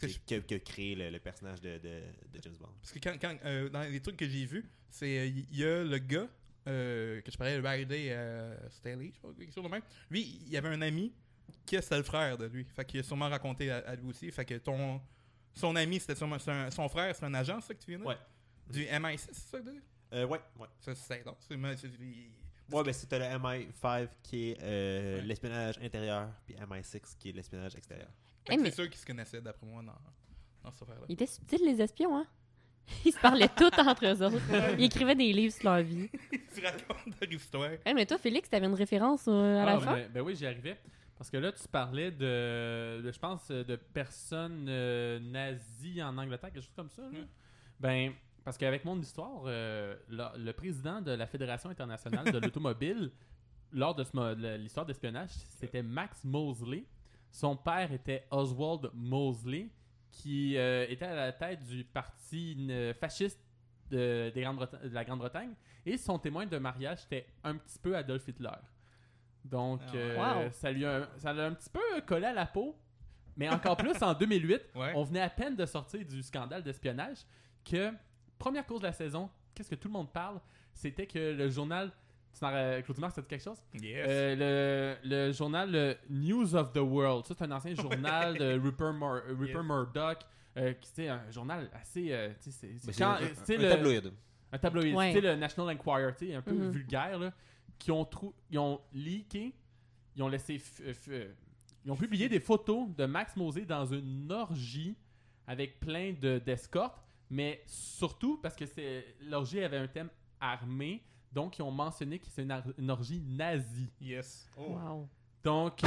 a créé le personnage de James Bond. Parce que quand dans les trucs que j'ai vus, c'est il y a le gars que je parlais, Riley Staley, je sais pas, quelque chose de même. Lui, il y avait un ami qui c'était le frère de lui. Fait qu'il a sûrement raconté à lui aussi. Fait que son ami, c'était sûrement son frère, c'est un agent, ça que tu viens de dire? Ouais. Du MI6, c'est ça que tu dis? Ouais. Ça, c'est donc. Ouais, ben c'était le MI5 qui est l'espionnage intérieur, puis MI6 qui est l'espionnage extérieur. C'est sûr qu'ils se connaissaient, d'après moi, dans cette affaire-là. Ils étaient subtils, les espions, hein? Ils se parlaient tous entre eux autres. Ils écrivaient des livres sur leur vie. Ils se racontent leur histoire. Hey, mais toi, Félix, t'avais une référence à la fin? Ben oui, j'y arrivais. Parce que là, tu parlais je pense, de personnes nazies en Angleterre, quelque chose comme ça. Là. Ben, parce qu'avec mon histoire, le président de la Fédération internationale de l'automobile, lors de l'histoire d'espionnage, c'était Max Mosley. Son père était Oswald Mosley, qui était à la tête du parti fasciste de la Grande-Bretagne. Et son témoin de mariage, c'était un petit peu Adolf Hitler. Donc, ça l'a un petit peu collé à la peau. Mais encore plus, en 2008, on venait à peine de sortir du scandale d'espionnage que, première cause de la saison, qu'est-ce que tout le monde parle? C'était que le journal... Claudimar, ça te dit quelque chose? Yes. Le journal News of the World. Ça, c'est un ancien journal de Rupert Murdoch. Qui c'est un journal assez... c'est un tabloïd. Un tabloïd. Ouais. C'était le National Enquirer, un peu vulgaire, là, qui ont leaké, ils ont laissé... ils ont publié des photos de Max Mosley dans une orgie avec plein d'escortes, mais surtout parce que l'orgie avait un thème armé. Donc, ils ont mentionné que c'est une orgie nazie. Yes. Oh. Wow. Donc,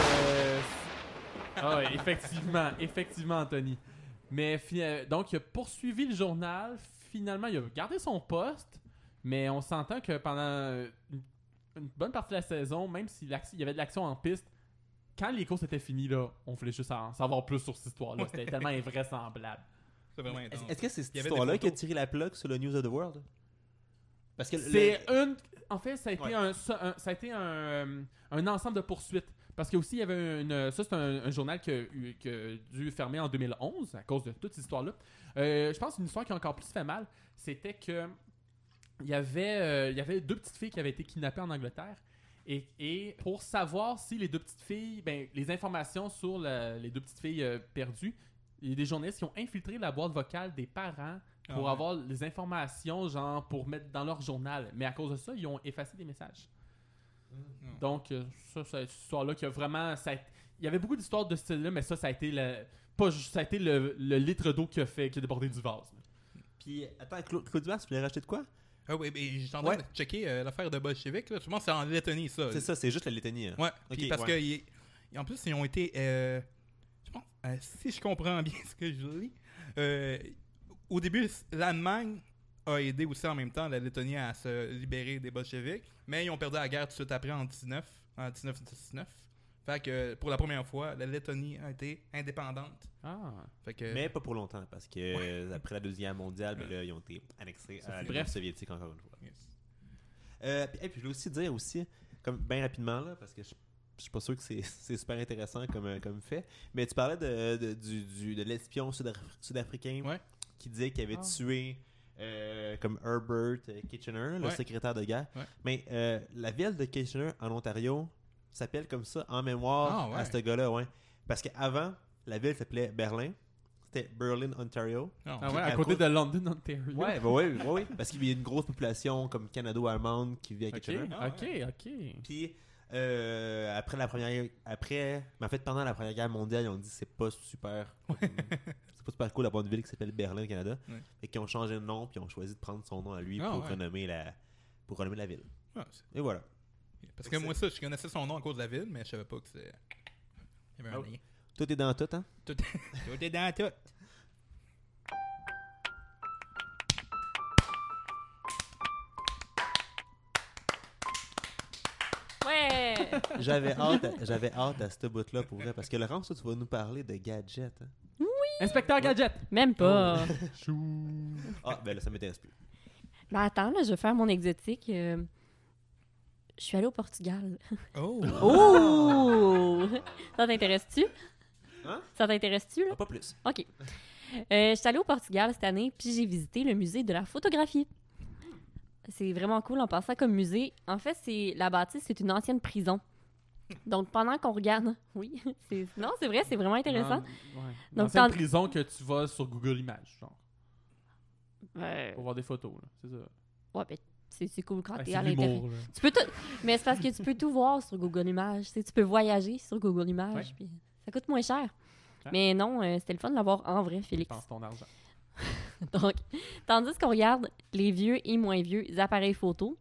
effectivement, Anthony. Mais donc, il a poursuivi le journal. Finalement, il a gardé son poste. Mais on s'entend que pendant une bonne partie de la saison, même s'il y avait de l'action en piste, quand les courses étaient finies, là, on voulait juste en savoir plus sur cette histoire-là. C'était tellement invraisemblable. C'est vraiment intense. Est-ce que c'est cette histoire-là qui a tiré la plug sur le News of the World? Parce que en fait, ça a été un ensemble de poursuites. Parce que aussi, il y avait ça, c'est un journal qui a dû fermer en 2011 à cause de toute cette histoire-là. Je pense une histoire qui a encore plus fait mal, c'était que il y avait deux petites filles qui avaient été kidnappées en Angleterre. Et pour savoir si les deux petites filles, les informations sur les deux petites filles perdues, il y a des journalistes qui ont infiltré la boîte vocale des parents pour avoir les informations, genre pour mettre dans leur journal. Mais à cause de ça, ils ont effacé des messages. Donc, cette histoire-là qui a vraiment... il y avait beaucoup d'histoires de ce style-là, mais ça a été le litre d'eau qui a débordé du vase. Puis, attends, Claude, tu voulais racheter de quoi? Ah oui, mais j'étais en train de checker l'affaire de bolchevique. Je pense que c'est en Lettonie, ça. C'est ça, c'est juste la Lettonie. Hein. Ouais, okay, parce que en plus, ils ont été... je pense, si je comprends bien ce que je lis, au début, l'Allemagne a aidé aussi en même temps la Lettonie à se libérer des bolcheviks, mais ils ont perdu la guerre tout de suite après en 1919. Fait que pour la première fois, la Lettonie a été indépendante. Ah. Fait que, Mais pas pour longtemps, parce que après la Deuxième Guerre mondiale, ben là, ils ont été annexés à l'Union soviétique encore une fois. yes. Puis je voulais aussi dire aussi, comme bien rapidement, là, parce que je suis pas sûr que c'est super intéressant comme fait, mais tu parlais de l'espion sud-africain Ouais. qui disait qu'il avait tué comme Herbert Kitchener, le Ouais. secrétaire de guerre. Ouais. Mais la ville de Kitchener en Ontario s'appelle comme ça en mémoire Ah, ouais. à ce gars-là, ouais. Parce qu'avant, la ville s'appelait Berlin. C'était Berlin, Ontario. Non. Ah ouais, à à côté cause- de London, Ontario. Ouais, bah ouais, parce qu'il y a une grosse population comme canado-allemande qui vit à Ok, Kitchener. Ah, ok. Puis mais en fait pendant la Première Guerre mondiale, ils ont dit c'est pas super cool d'avoir une ville qui s'appelle Berlin au Canada. Ouais. Et qu'ils ont changé de nom puis ils ont choisi de prendre son nom à lui Ah, pour ouais. renommer la ville. Ah, Et voilà. parce que moi, je connaissais son nom à cause de la ville, mais je savais pas que c'est. Il y avait un Oh. lien. Tout est dans tout, hein? Tout est dans tout. Ouais! J'avais hâte à ce bout-là pour vrai parce que Laurence, toi, tu vas nous parler de gadgets. Hein? Inspecteur Gadget. Même pas. Ah, ben là, ça m'intéresse plus. Mais attends, là, je vais faire mon exotique. Je suis allée au Portugal. Oh! Oh! Ça t'intéresse-tu? Hein? Ça t'intéresse-tu, là? Ah, pas plus. OK. Je suis allée au Portugal cette année, puis j'ai visité le musée de la photographie. C'est vraiment cool en passant comme musée. En fait, la bâtisse, c'est une ancienne prison. Donc, pendant qu'on regarde... Oui, non, c'est vrai, c'est vraiment intéressant. Ouais. Donc, Donc, c'est une tant- prison que tu vas sur Google Images, genre, Euh, pour voir des photos, là. C'est ça. ouais, ben, c'est cool quand Ah, t'es c'est à de l'intérieur. l'humour, là. Tu peux tout... Mais c'est parce que tu peux tout voir sur Google Images. Tu sais, tu peux voyager sur Google Images. Ouais. Puis ça coûte moins cher. Ah. Mais non, c'était le fun de l'avoir en vrai, Félix. Pense ton argent. Donc, tandis qu'on regarde les vieux et moins vieux appareils photo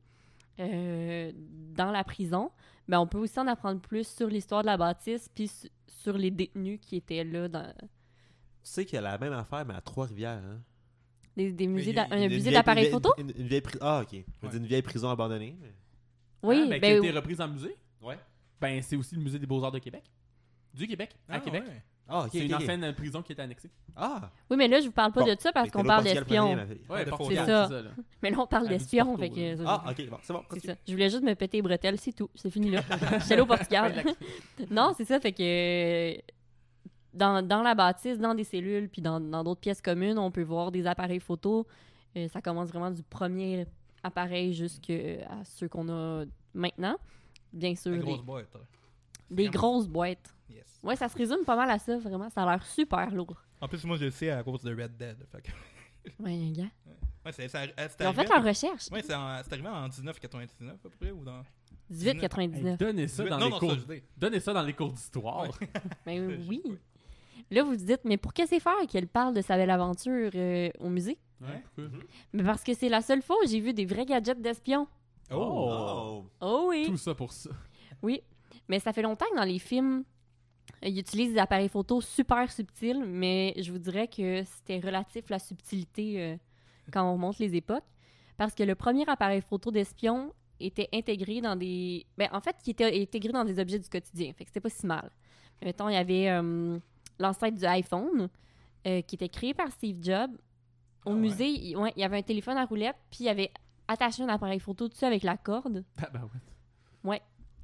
dans la prison, ben on peut aussi en apprendre plus sur l'histoire de la bâtisse puis sur les détenus qui étaient là dans Tu sais qu'il y a la même affaire, mais à Trois-Rivières. Hein? des musées, il y a- un Une musée vieille- d'appareils une- photo. Une vieille ah, ok. Je veux Ouais. dire une vieille prison abandonnée. mais- Oui, Ah, ben, qui a ben, été reprise en musée. Ouais. Ben, c'est aussi le musée des Beaux-Arts de Québec. Du Québec, à Ah, Québec. ouais. Ah, ok. C'est une ok, ok. ancienne prison qui est annexée. Ah! oui, mais là, je vous parle pas Bon, de ça parce Fait que qu'on t'es parle là au Portugal d'espions. pour rien, ma fille. Ouais, de Portugal, c'est ça. c'est ça, là. Mais là, on parle Ah, du d'espions. Porto, Fait que, Ah, ok, bon, c'est bon. c'est continue. ça. Je voulais juste me péter les bretelles, c'est tout. C'est fini là. J'étais allée au Portugal. Non, c'est ça. Fait que dans la bâtisse, dans des cellules, puis dans d'autres pièces communes, on peut voir des appareils photo. Ça commence vraiment du premier appareil jusqu'à ceux qu'on a maintenant. Bien sûr, Une grosse boîte. hein. des grosses boîtes. Yes. Ouais, ça se résume pas mal à ça, vraiment. Ça a l'air super lourd. En plus, moi, je le sais à cause de Red Dead. Fait que... Ouais, gars. Ouais, c'est Ils ont arrivé fait leur recherche. Ouais, c'est arrivé en 1999 à peu près ou dans. 18,99. Donnez ça dans non, les non, cours. ça, je dis. Donnez ça dans les cours d'histoire. Ben oui. Là, vous vous dites, mais pour que c'est faire qu'elle parle de sa belle aventure au musée? Ouais, pourquoi? Mais parce que c'est la seule fois où j'ai vu des vrais gadgets d'espions. Oh! Oh oui! Tout ça pour ça. Oui. Mais ça fait longtemps que dans les films, ils utilisent des appareils photo super subtils, mais je vous dirais que c'était relatif la subtilité quand on remonte les époques. Parce que le premier appareil photo d'espion était intégré dans des... Ben, en fait, qui était intégré dans des objets du quotidien. Fait que c'était pas si mal. Mettons, il y avait l'ancêtre du iPhone qui était créé par Steve Jobs. Au Ah ouais. musée, il y avait un téléphone à roulette, puis il y avait attaché un appareil photo dessus avec la corde. Ah, ben ouais. Ouais.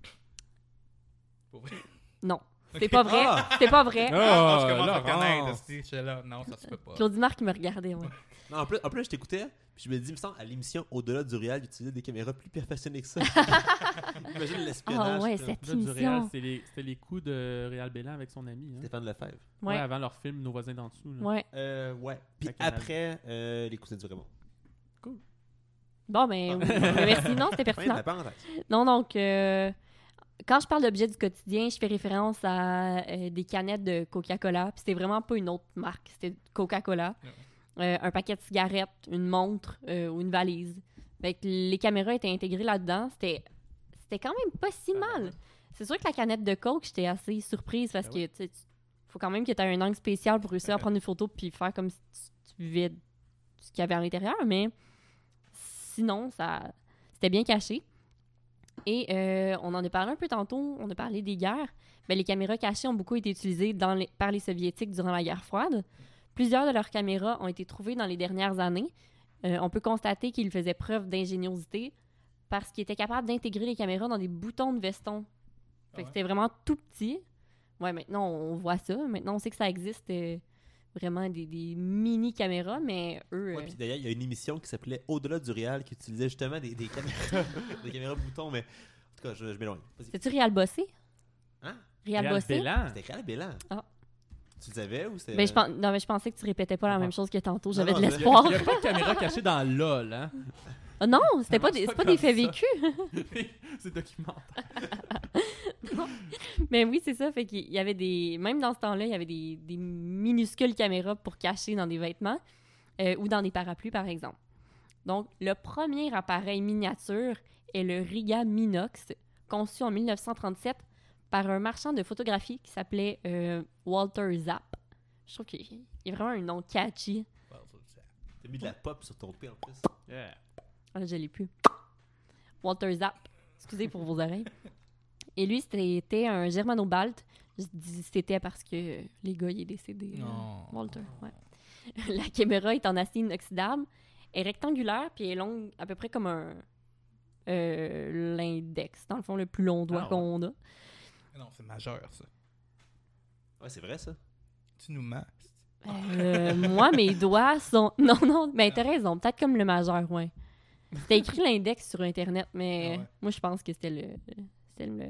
Pour vrai. Non. Ok. C'est pas vrai. Ah! C'est pas vrai. Ah, je commence à Laurence. connaître. esti, j'étais là. Non, ça se peut pas. Claudie Marc me regardait, ouais. Non, en plus, je t'écoutais, puis je me dis, il me semble, à l'émission Au-delà du réel, j'utilisais des caméras plus perfectionnées que ça. Imagine l'espionnage. Ah ouais, là. cette Là, du Réal, émission. c'était les coups de Réal Bélan avec son ami. Hein. Stéphane Lefebvre. Ouais, Ouais. avant leur film Nos voisins d'en dessous. Là. Ouais. Ouais. Puis À Canal. après, les cousins du Raymond. Bon, ben, oui. Ben, merci. Non, c'était Ouais, pertinent. la parenthèse. Non, donc, quand je parle d'objets du quotidien, je fais référence à des canettes de Coca-Cola. Puis c'était vraiment pas une autre marque, c'était Coca-Cola. Un paquet de cigarettes, une montre ou une valise. Fait que les caméras étaient intégrées là-dedans. C'était quand même pas si mal. C'est sûr que la canette de Coke, j'étais assez surprise parce que, tu sais, faut quand même que tu aies un angle spécial pour réussir à prendre une photo puis faire comme si tu vivais ce qu'il y avait à l'intérieur. Mais sinon, c'était bien caché. Et on en a parlé un peu tantôt, on a parlé des guerres. Les caméras cachées ont beaucoup été utilisées par les Soviétiques durant la guerre froide. Plusieurs de leurs caméras ont été trouvées dans les dernières années. On peut constater qu'ils faisaient preuve d'ingéniosité parce qu'ils étaient capables d'intégrer les caméras dans des boutons de veston. Fait que c'était vraiment tout petit. Ouais, maintenant, on voit ça. Maintenant, on sait que ça existe vraiment des mini-caméras, mais eux... Ouais, puis d'ailleurs, il y a une émission qui s'appelait Au-delà du réel qui utilisait justement des caméras, des caméras boutons, mais en tout cas, je m'éloigne. Vas-y. C'est-tu Réal Bossé? Hein? Réal Bossé? C'était Réal Bélan. Ah. Tu le savais ou c'est... Non, mais je pensais que tu répétais pas la même chose que tantôt. J'avais Non, de non, l'espoir. Il n'y a pas de caméra cachée dans LOL, hein? Ah non, c'est pas marche pas des comme faits ça. vécus. C'est documentaire. Mais oui, c'est ça. Fait qu'il y avait des... Même dans ce temps-là, il y avait des minuscules caméras pour cacher dans des vêtements ou dans des parapluies, par exemple. Donc, le premier appareil miniature est le Riga Minox, conçu en 1937 par un marchand de photographie qui s'appelait Walter Zapp. Je trouve qu'il y a vraiment un nom catchy. T'as mis de la pop sur ton P en plus. Yeah. Ah, je l'ai plus. Walter Zapp. Excusez pour vos oreilles. Et lui, c'était un germano-balte. Je dis c'était parce que les gars, il est décédé. Non. Walter, ouais. La caméra est en acier inoxydable, est rectangulaire, puis est longue à peu près comme l'index, dans le fond, le plus long doigt Ah, ouais. qu'on a. Non, c'est majeur, ça. Ouais, c'est vrai ça. Tu nous mens. Moi, mes doigts sont... Non, mais t'as raison, peut-être comme le majeur, ouais. C'était écrit l'index sur Internet, mais Ah ouais. moi, je pense que c'était le... Moi,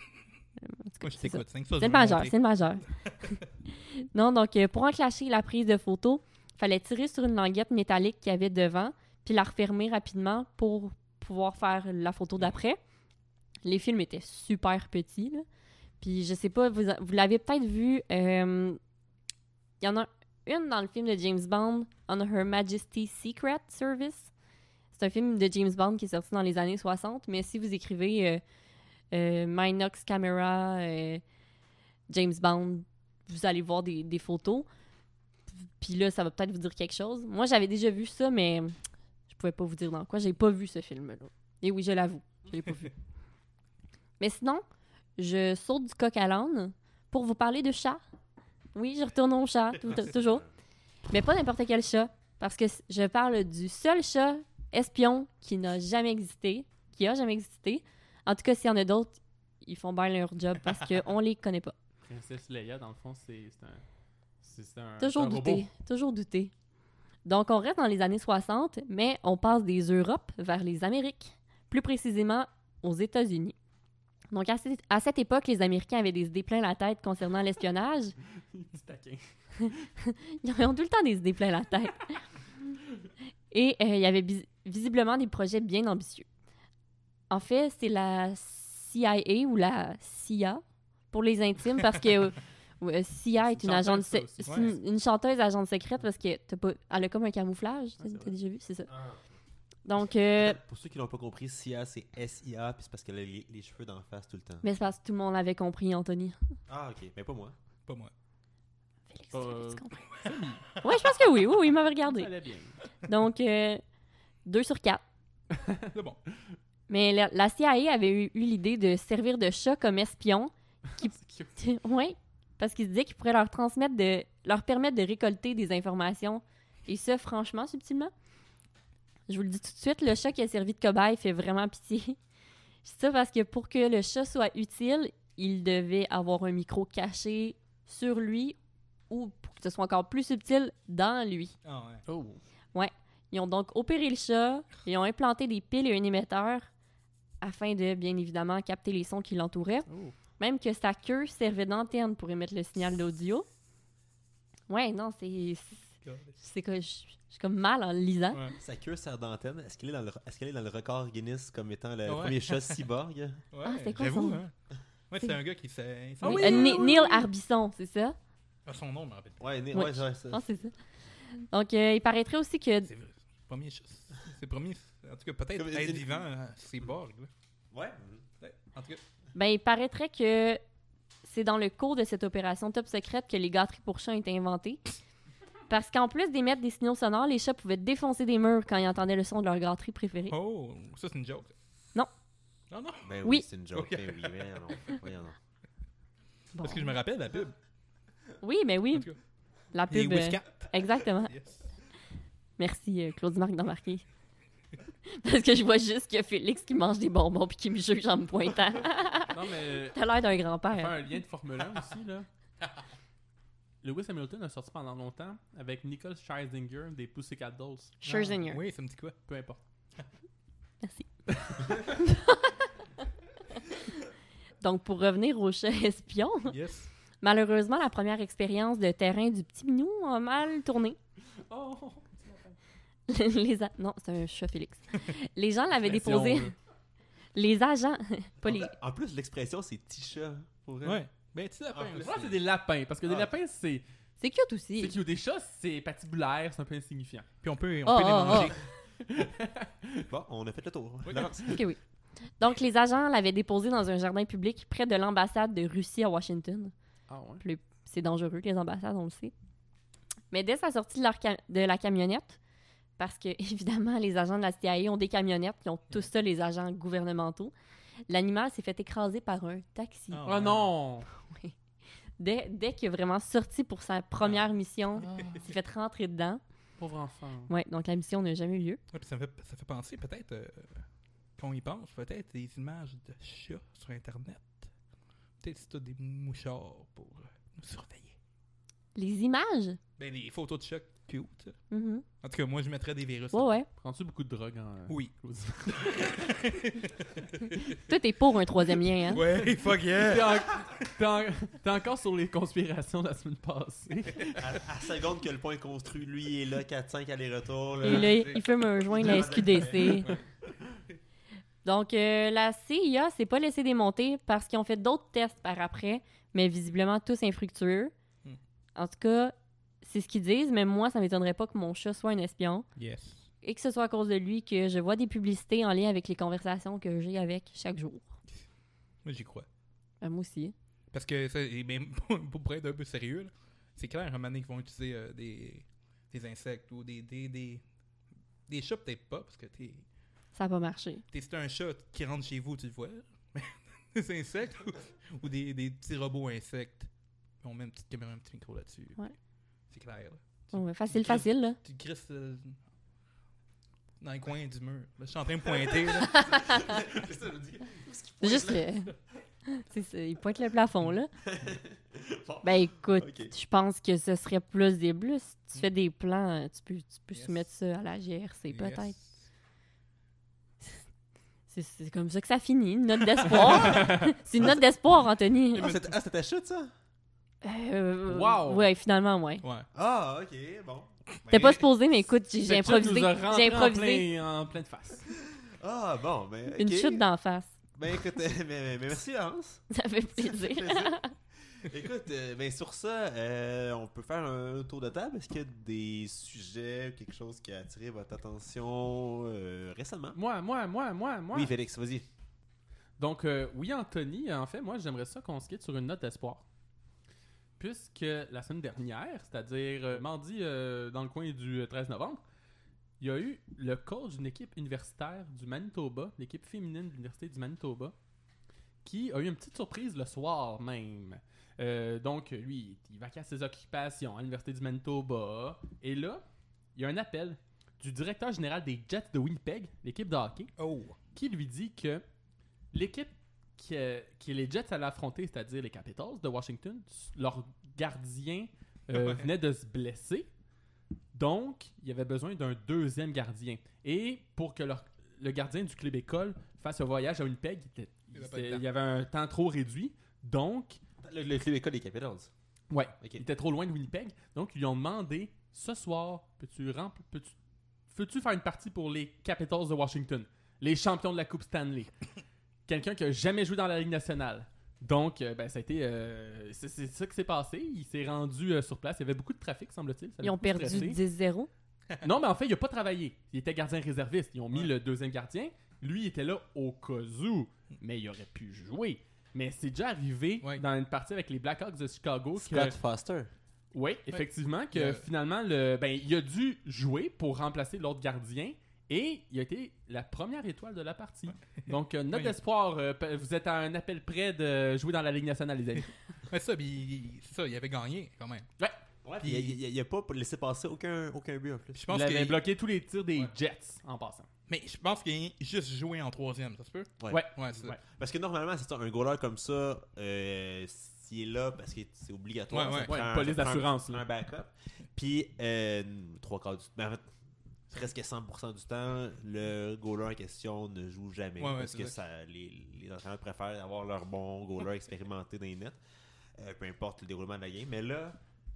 je c'est t'écoute. C'est le majeur, c'est le majeur. Non, donc, pour enclencher la prise de photo, il fallait tirer sur une languette métallique qu'il y avait devant, puis la refermer rapidement pour pouvoir faire la photo d'après. Les films étaient super petits, là. Puis, je sais pas, vous l'avez peut-être vu... Il y en a une dans le film de James Bond, On Her Majesty's Secret Service. C'est un film de James Bond qui est sorti dans les années 60, mais si vous écrivez Minox Camera, James Bond, vous allez voir des photos. Puis là, ça va peut-être vous dire quelque chose. Moi, j'avais déjà vu ça, mais je pouvais pas vous dire dans quoi. J'ai pas vu ce film-là. Et oui, je l'avoue, je l'ai pas vu. Mais sinon, je saute du coq à l'âne pour vous parler de chat. Oui, je retourne au chat, toujours. Mais pas n'importe quel chat, parce que je parle du seul chat espion qui n'a jamais existé, qui a jamais existé. En tout cas, s'il y en a d'autres, ils font bien leur job parce qu'on les connaît pas. Princesse Leia, dans le fond, c'est un Toujours c'est un douter, robot. toujours douter. Donc, on reste dans les années 60, mais on passe des Europes vers les Amériques, plus précisément aux États-Unis. Donc, à cette époque, les Américains avaient des idées plein la tête concernant l'espionnage. Petit taquin. Ils ont tout le temps des idées plein la tête. Et il y avait visiblement des projets bien ambitieux. En fait, c'est la CIA ou la CIA pour les intimes parce que CIA est une agente, ça aussi. c'est une chanteuse agente secrète parce que elle a comme un camouflage. Ouais, c'est T'as vrai. déjà vu? C'est ça. Donc, Pour ceux qui l'ont pas compris, SIA c'est SIA, puis c'est parce qu'elle a les cheveux d'en face tout le temps. mais c'est parce que tout le monde l'avait compris, Anthony. Ah, ok, mais pas moi. Pas moi. Félix, Euh, tu compris? Oui, je pense que oui. Oui, il m'avait Ça regardé. allait bien. Donc, 2 sur 4. C'est bon. Mais la CIA avait eu l'idée de servir de chat comme espion. C'est cute. Oui, parce qu'ils se disaient qu'ils pourraient leur permettre de récolter des informations. Et ça, franchement, subtilement. Je vous le dis tout de suite, le chat qui a servi de cobaye fait vraiment pitié. Je dis ça parce que pour que le chat soit utile, il devait avoir un micro caché sur lui ou, pour que ce soit encore plus subtil, dans lui. Ah ouais. Oh. Ils ont donc opéré le chat, ils ont implanté des piles et un émetteur afin de, bien évidemment, capter les sons qui l'entouraient. Oh. Même que sa queue servait d'antenne pour émettre le signal d'audio. Ouais, non, c'est que je suis comme mal en le lisant. Ouais. Sa queue sert d'antenne. Est-ce qu'elle est dans le record Guinness comme étant le Ouais. premier chat cyborg? Ouais, Ah, c'est quoi j'avoue, son- hein. Ouais, c'est un gars qui s'est... Ah oui, Neil Arbisson, c'est ça? Ah, son nom, je me rappelle pas. Ouais, Ouais. ouais, ça. Ah, c'est ça. Donc, il paraîtrait aussi que... C'est vrai. Premier chat. C'est le premier. En tout cas, peut-être Comme- être vivant, c'est Borg. Là. Ouais. Ouais. En tout cas, Ben, il paraîtrait que c'est dans le cours de cette opération top secrète que les gâteries pour chats ont été inventées. Parce qu'en plus d'émettre des signaux sonores, les chats pouvaient défoncer des murs quand ils entendaient le son de leur gâterie préférée. oh, ça c'est une joke. Non, non. Ben Oui. oui, c'est une joke. Ok. Ben oui, mais non. Voyons donc. Bon. Parce que je me rappelle la pub. Oui, mais oui. En tout cas. La Les pub. Whiskat. Exactement. Yes. Merci, Claude Marc d'en marquer. Parce que je vois juste que Félix qui mange des bonbons puis qui me juge en me pointant. Non, mais. T'as l'air d'un Faire grand-père. un lien de Formule 1 aussi, là. Lewis Hamilton a sorti pendant longtemps avec Nicole Scherzinger des Pussycat Dolls. Scherzinger. Oui, ça me dit quoi? Peu importe. Merci. Donc, pour revenir au chat espion, Yes. malheureusement, la première expérience de terrain du petit minou a mal tourné. Oh! Non, c'est un chat Félix. Les gens l'avaient L'expression, déposé. là. Les agents, pas les. En plus, l'expression, c'est petit chat. Pour vrai. Ouais. Ben, tu sais, lapin En plus, aussi. Moi, c'est des lapins, parce que des Ah. lapins, c'est C'est cute aussi. cute. Des chats, c'est patibulaire, c'est un peu insignifiant. Puis on peut les Oh, oh, manger. Bon, on a fait le tour. Oui. Lance. Ok, oui. Donc, les agents l'avaient déposé dans un jardin public près de l'ambassade de Russie à Washington. Ah ouais? C'est dangereux, les ambassades, on le sait. Mais dès sa sortie de la camionnette, parce que, évidemment, les agents de la CIA ont des camionnettes qui ont tous ça, les agents gouvernementaux, l'animal s'est fait écraser par un taxi. Ah. Oh non! Dès qu'il est vraiment sorti pour sa première mission, Ah, il s'est fait rentrer dedans. pauvre enfant. Ouais, donc la mission n'a jamais eu lieu. Ouais, puis ça fait penser peut-être, quand on y pense, peut-être des images de chats sur Internet. Peut-être c'est tout des mouchards pour nous surveiller. Les images? Ben, des photos de chats cute. Mhm. En tout cas, moi, je mettrais des virus. Ouais, ouais. Prends-tu beaucoup de drogue en. Oui. Toi, t'es pour un troisième lien, hein? Ouais, fuck yeah! T'es encore sur les conspirations de la semaine passée. À seconde que le point est construit, lui, il est là, 4-5 allers-retours. là. Et là, il fume un joint de la SQDC. Donc, la CIA s'est pas laissé démonter parce qu'ils ont fait d'autres tests par après, mais visiblement tous infructueux. Hmm. En tout cas, c'est ce qu'ils disent, mais moi, ça m'étonnerait pas que mon chat soit un espion Yes. et que ce soit à cause de lui que je vois des publicités en lien avec les conversations que j'ai avec chaque jour. Moi, j'y crois. Moi aussi. Parce que, ça, et même pour être un peu sérieux, là, c'est clair, un moment donné, qu'ils vont utiliser des insectes ou des chats, peut-être pas, parce que Ça n'a pas marché. c'est un chat qui rentre chez vous, tu le vois. Mais des insectes ou des petits robots insectes. On met une petite caméra, un petit micro là-dessus. Ouais. C'est clair, là. Ouais, facile, là. Tu te crisses dans le coin du mur. Là, je suis en train de pointer, là. C'est ça, je dis. C'est juste le... C'est ça, il pointe le plafond, là. Bon. Ben écoute, Ok. je pense que ce serait plus des plus. Si tu fais des plans, tu peux Yes. soumettre ça à la GRC, peut-être. Yes. C'est comme ça que ça finit, une note d'espoir. C'est une note d'espoir, Anthony. C'était chute, ça? Wow. Ouais, finalement, ouais. Ouais. Ah, ok, bon. T'es Ben, pas supposé, mais écoute, j'ai Cette chute improvisé. nous a rentré J'ai improvisé en pleine face. Ah, bon, ben. une ok. chute d'en face. Ben, écoute, mais merci, Laurence. Ça fait plaisir. Écoute, ben sur ça, on peut faire un tour de table. Est-ce qu'il y a des sujets ou quelque chose qui a attiré votre attention récemment? Moi. Oui, Félix, vas-y. Donc, oui, Anthony, en fait, moi, j'aimerais ça qu'on se quitte sur une note d'espoir. Puisque la semaine dernière, c'est-à-dire mardi dans le coin du 13 novembre, il y a eu le coach d'une équipe universitaire du Manitoba, l'équipe féminine de l'Université du Manitoba, qui a eu une petite surprise le soir même. Donc, lui, il vaquait à ses occupations à l'Université du Manitoba. Et là, il y a un appel du directeur général des Jets de Winnipeg, l'équipe de hockey, Oh. qui lui dit que l'équipe qui les Jets allaient affronter, c'est-à-dire les Capitals de Washington, leur gardien venait de se blesser. Donc, il y avait besoin d'un deuxième gardien. Et pour que le gardien du club école fasse un voyage à Winnipeg, il y avait un temps trop réduit. Donc, Le club école des Capitals. ouais, Ok. il était trop loin de Winnipeg. Donc, ils lui ont demandé, ce soir, peux-tu faire une partie pour les Capitals de Washington, les champions de la Coupe Stanley? Quelqu'un qui a jamais joué dans la Ligue nationale. Donc, ben, ça a été... c'est ça qui s'est passé. Il s'est rendu sur place. Il y avait beaucoup de trafic, semble-t-il. Ça l'a Ils ont beaucoup perdu stressé. 10-0. Non, mais en fait, il n'a pas travaillé. Il était gardien réserviste. Ils ont mis le deuxième gardien. Lui, il était là au cas où. Mais il aurait pu jouer. Mais c'est déjà arrivé dans une partie avec les Blackhawks de Chicago. Scott Foster. Oui, effectivement, que finalement, il a dû jouer pour remplacer l'autre gardien. Et il a été la première étoile de la partie. Donc, notre espoir, vous êtes à un appel près de jouer dans la Ligue nationale, les amis. Mais ça, c'est ça, il avait gagné quand même. Ouais, puis il a pas laissé passer aucun but en plus. Je pense Il avait qu'il bloqué tous les tirs des Jets en passant. Mais je pense qu'il a juste joué en 3e, ça se peut? Ouais. C'est ça. Ouais. Parce que normalement, c'est ça, un goaler comme ça, s'il est là parce que c'est obligatoire, Ouais, ça prend une police ça prend d'assurance, là. un backup. Puis, 3/4 du temps, en fait, presque 100% du temps, le goaler en question ne joue jamais. Ouais, parce que les entraîneurs préfèrent avoir leur bon goaler expérimenté dans les nets, peu importe le déroulement de la game. Mais là,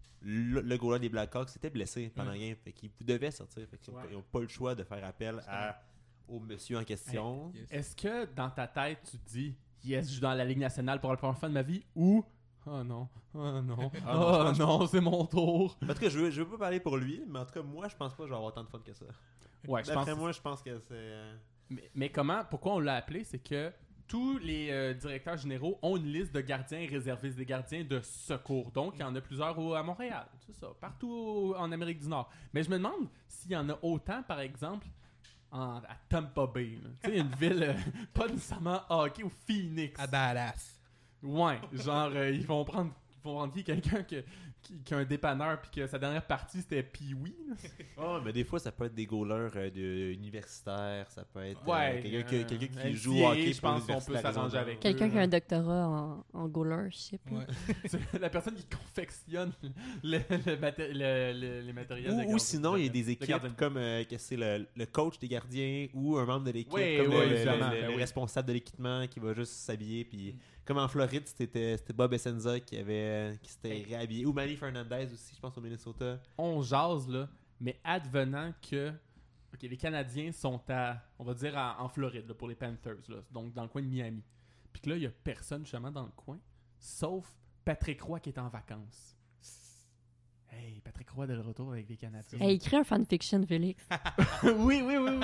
le goaler des Blackhawks était blessé pendant la game. Fait qu'il devait sortir. Fait qu'ils n'ont pas le choix de faire appel au monsieur en question. Yes. Est-ce que dans ta tête, tu te dis « Yes, je joue dans la Ligue nationale pour la première fois de ma vie » ou « Oh non, oh non, oh non, c'est mon tour. En tout cas, je veux pas parler pour lui, mais en tout cas, moi, je pense pas que je vais avoir tant de fun que ça. » Ouais, D'après moi, je pense que c'est... Mais pourquoi on l'a appelé, c'est que tous les directeurs généraux ont une liste de gardiens réservistes, des gardiens de secours. Donc, il y en a plusieurs à Montréal, c'est ça, partout en Amérique du Nord. Mais je me demande s'il y en a autant, par exemple, à Tampa Bay. Tu sais, une ville pas nécessairement hockey ou Phoenix. À Dallas. Ouais, genre, ils vont prendre qui? Quelqu'un qui a un dépanneur puis que sa dernière partie c'était Pee-Wee. Oh, mais des fois, ça peut être des goalers universitaires, ça peut être quelqu'un qui NCAA, joue au hockey. je pense qu'on peut s'arranger avec Quelqu'un qui a un doctorat en goalership. Ouais. C'est la personne qui confectionne les matériels. Ou sinon, il y a des équipes comme que c'est le coach des gardiens ou un membre de l'équipe, Oui, comme oui, le évidemment, ben oui. responsable de l'équipement qui va juste s'habiller. Puis, comme en Floride, c'était Bob Essenza qui s'était réhabillé. Ou Manny Fernandez aussi, je pense, au Minnesota. On jase, là, mais advenant que les Canadiens sont on va dire, en Floride, là, pour les Panthers, là, donc dans le coin de Miami. Puis que là, il n'y a personne justement dans le coin, sauf Patrick Roy qui est en vacances. Hey, Patrick Roy de retour avec les Canadiens. Hey, écrit un fanfiction, Félix. oui.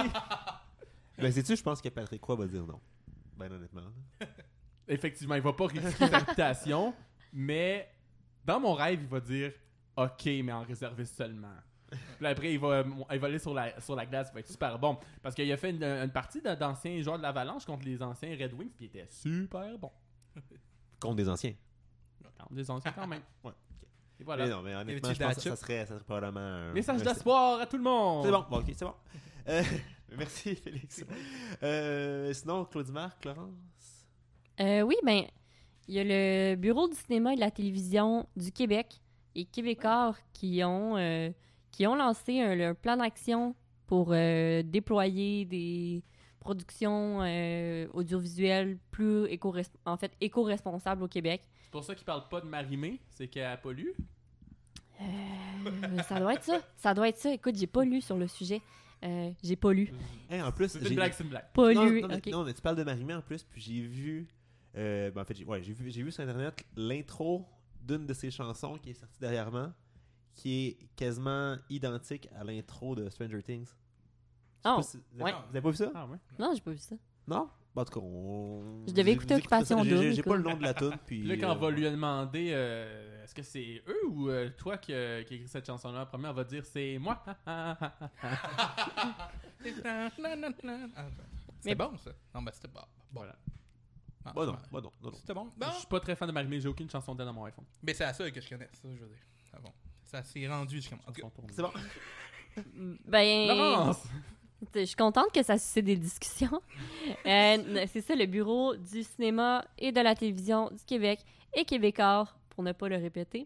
Ben, sais-tu, je pense que Patrick Roy va dire non. Ben, honnêtement. Effectivement, il va pas risquer sa réputation, mais dans mon rêve, il va dire OK, mais en réserviste seulement. Puis après, il va aller sur la glace, il va être super bon. Parce qu'il a fait une partie d'anciens joueurs de l'Avalanche contre les anciens Red Wings, puis il était super bon. Contre des anciens. Contre des anciens quand même. Ouais. Et voilà. Mais non, mais honnêtement, je pense que ça serait probablement Message d'espoir à tout le monde. C'est bon, ok, c'est bon. Merci, Félix. Sinon, Claudie Marc, Laurence? Oui, ben, il y a le Bureau du cinéma et de la télévision du Québec et Québécois qui ont lancé un plan d'action pour déployer des productions audiovisuelles plus éco-responsables au Québec. C'est pour ça qu'ils parlent pas de Marie-Mé, c'est qu'elle pollue. Ça doit être ça. Ça doit être ça. Écoute, j'ai pas lu sur le sujet. J'ai pas lu. Hey, en plus, C'est une blague, c'est une blague. Pas non, lu. non, mais, Ok. non, mais tu parles de Marie-Mé en plus, puis j'ai vu... en fait, j'ai vu sur Internet l'intro d'une de ses chansons qui est sortie dernièrement, qui est quasiment identique à l'intro de Stranger Things. Je sais Oh, pas si- vous ouais. avez pas vu ça? Ah ouais. Non, j'ai pas vu ça. Non? Bon, en tout cas, Je devais écouter Occupation Double, J'ai pas le écoute. nom de la tune, puis... Puis là, quand on va lui demander est-ce que c'est eux ou toi qui a écrit cette chanson-là en premier, on va dire c'est moi. C'était bon, ça. Non, ben c'était bon. Voilà. Ah, Bon, non, ouais. non. C'était bon. Je suis pas très fan de Marie-Mé, j'ai aucune chanson d'elle dans mon iPhone. Mais c'est la seule que je connais, ça, je veux dire. Ah bon. Ça s'est rendu jusqu'à moi. Chanson tournée. C'est bon. Ben, Laurence! je suis contente que ça suscite des discussions. C'est ça, le Bureau du cinéma et de la télévision du Québec et Québécois, pour ne pas le répéter.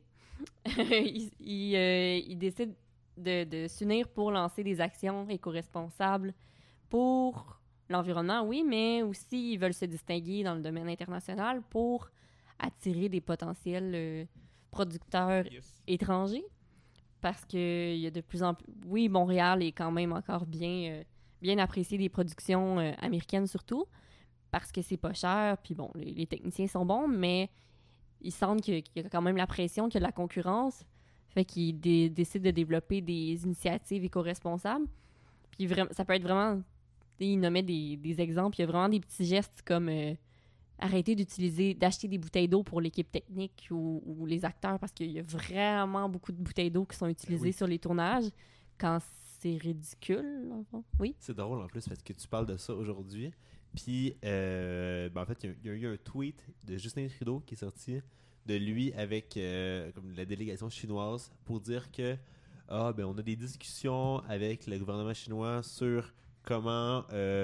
Ils décident de s'unir pour lancer des actions éco-responsables pour l'environnement, oui, mais aussi ils veulent se distinguer dans le domaine international pour attirer des potentiels producteurs Yes. étrangers. Parce qu'il y a de plus en plus... Oui, Montréal est quand même encore bien apprécié des productions américaines surtout, parce que c'est pas cher, puis bon, les techniciens sont bons, mais ils sentent qu'il y a quand même la pression, qu'il y a de la concurrence, fait qu'ils décident de développer des initiatives éco-responsables. Puis ça peut être vraiment... Ils nommaient des exemples, il y a vraiment des petits gestes comme arrêter d'acheter des bouteilles d'eau pour l'équipe technique ou les acteurs, parce qu'il y a vraiment beaucoup de bouteilles d'eau qui sont utilisées sur les tournages quand c'est ridicule, dans le fond. Oui. C'est drôle en plus parce que tu parles de ça aujourd'hui. Puis, en fait, il y a eu un tweet de Justin Trudeau qui est sorti de lui avec comme la délégation chinoise pour dire que on a des discussions avec le gouvernement chinois sur comment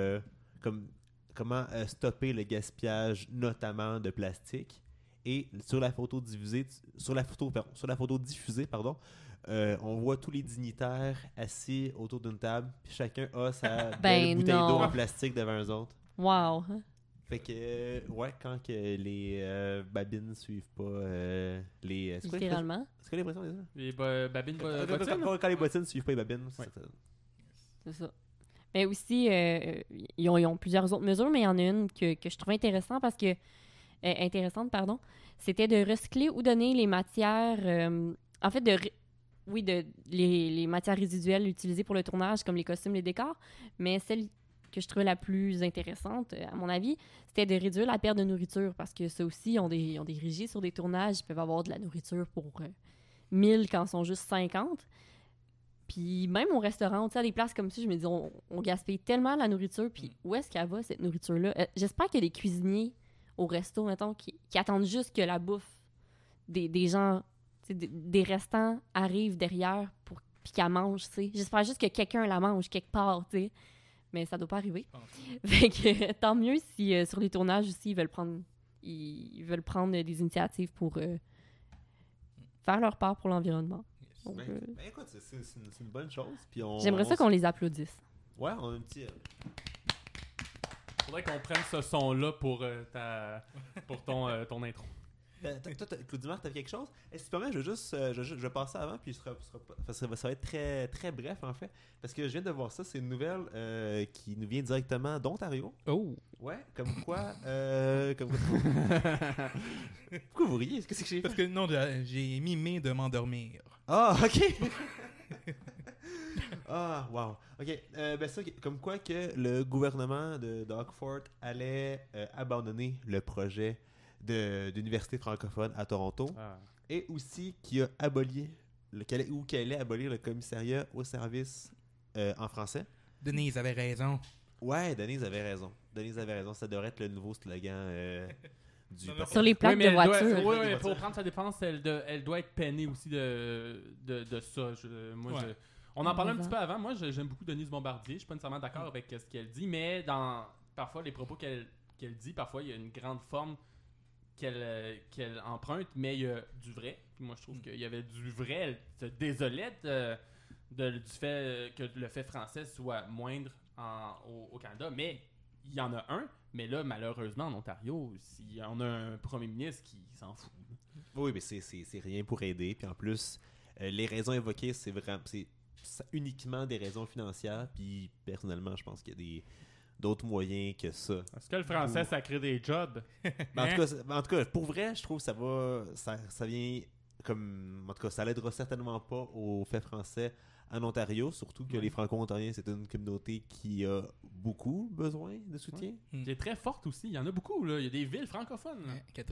stopper le gaspillage, notamment de plastique. Et sur la photo diffusée, on voit tous les dignitaires assis autour d'une table, puis chacun a sa belle bouteille d'eau en plastique devant eux autres. Wow. Fait que, quand que les babines suivent pas les... Littéralement. C'est quoi l'expression déjà? Les babines bottines? Quand les bottines suivent pas les babines, C'est ça. Mais aussi, ils ont plusieurs autres mesures, mais il y en a une que je trouve intéressante parce que c'était de recycler ou donner les matières, les matières résiduelles utilisées pour le tournage, comme les costumes, les décors, mais celle que je trouvais la plus intéressante, à mon avis, c'était de réduire la perte de nourriture, parce que ça aussi, ils ont des régies sur des tournages, ils peuvent avoir de la nourriture pour 1000 quand ils sont juste 50. Puis même au restaurant, tu sais, à des places comme ça, je me dis, on gaspille tellement la nourriture, puis où est-ce qu'elle va, cette nourriture-là? J'espère qu'il y a des cuisiniers au resto, mettons, qui attendent juste que la bouffe des gens, des restants arrivent derrière puis qu'elle mange, tu sais. J'espère juste que quelqu'un la mange quelque part, tu sais. Mais ça doit pas arriver. Fait que tant mieux si sur les tournages aussi, ils veulent prendre des initiatives pour faire leur part pour l'environnement. Donc, écoute, c'est une bonne chose. Puis j'aimerais ça qu'on les applaudisse. Ouais, on a un petit... Faudrait qu'on prenne ce son-là pour ton intro. Toi, Claudimar, t'as quelque chose? Si tu permets, je vais passer avant, puis ça va être très, très bref, en fait. Parce que je viens de voir ça, c'est une nouvelle qui nous vient directement d'Ontario. Oh! Ouais, comme quoi... Pourquoi vous riez? Qu'est-ce que j'ai fait? Parce que non, j'ai mimé de m'endormir. Ah, OK! Ah, wow. OK. Ça, comme quoi que le gouvernement de Dockford allait abandonner le projet d'université francophone à Toronto et aussi qui a qu'elle allait abolir le commissariat au service en français. Denise avait raison. Ouais, Denise avait raison. Ça devrait être le nouveau slogan du parti. Sur les plaques de voiture. Oui, pour prendre sa défense, elle doit être peinée aussi de ça. On en parlait un petit peu avant. Moi, j'aime beaucoup Denise Bombardier. Je suis pas nécessairement d'accord avec ce qu'elle dit, mais parfois, les propos qu'elle dit, parfois, il y a une grande forme qu'elle emprunte, mais il y a du vrai. Puis moi, je trouve qu'il y avait du vrai. Elle se désolait du fait que le fait français soit moindre au Canada, mais il y en a un. Mais là, malheureusement, en Ontario, on a un premier ministre qui s'en fout. Oui, mais c'est rien pour aider. Puis en plus, les raisons évoquées, c'est uniquement des raisons financières. Puis personnellement, je pense qu'il y a d'autres moyens que ça. Est-ce que le français, ça crée des jobs? En tout cas, pour vrai, je trouve que ça vient comme... En tout cas, ça l'aidera certainement pas au fait français en Ontario, surtout que les Franco-Ontariens, c'est une communauté qui a beaucoup besoin de soutien. Qui est très forte aussi. Il y en a beaucoup, là. Il y a des villes francophones.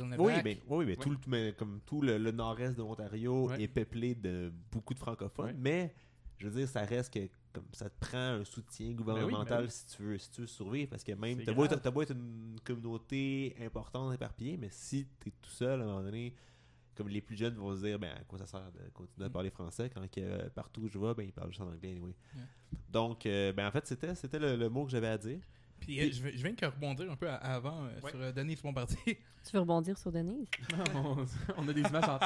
Oui, comme tout le nord-est de l'Ontario est peuplé de beaucoup de francophones, mais je veux dire, ça reste que comme ça te prend un soutien gouvernemental si tu veux survivre, parce que même t'as beau être une communauté importante, éparpillée, mais si t'es tout seul à un moment donné, comme les plus jeunes vont se dire, à quoi ça sert de continuer à parler français quand partout où je vais, ils parlent juste en anglais anyway. Donc en fait c'était le mot que j'avais à dire. Puis je viens de rebondir un peu avant sur Denise Bombardier. Tu veux rebondir sur Denise? Non, on a des images en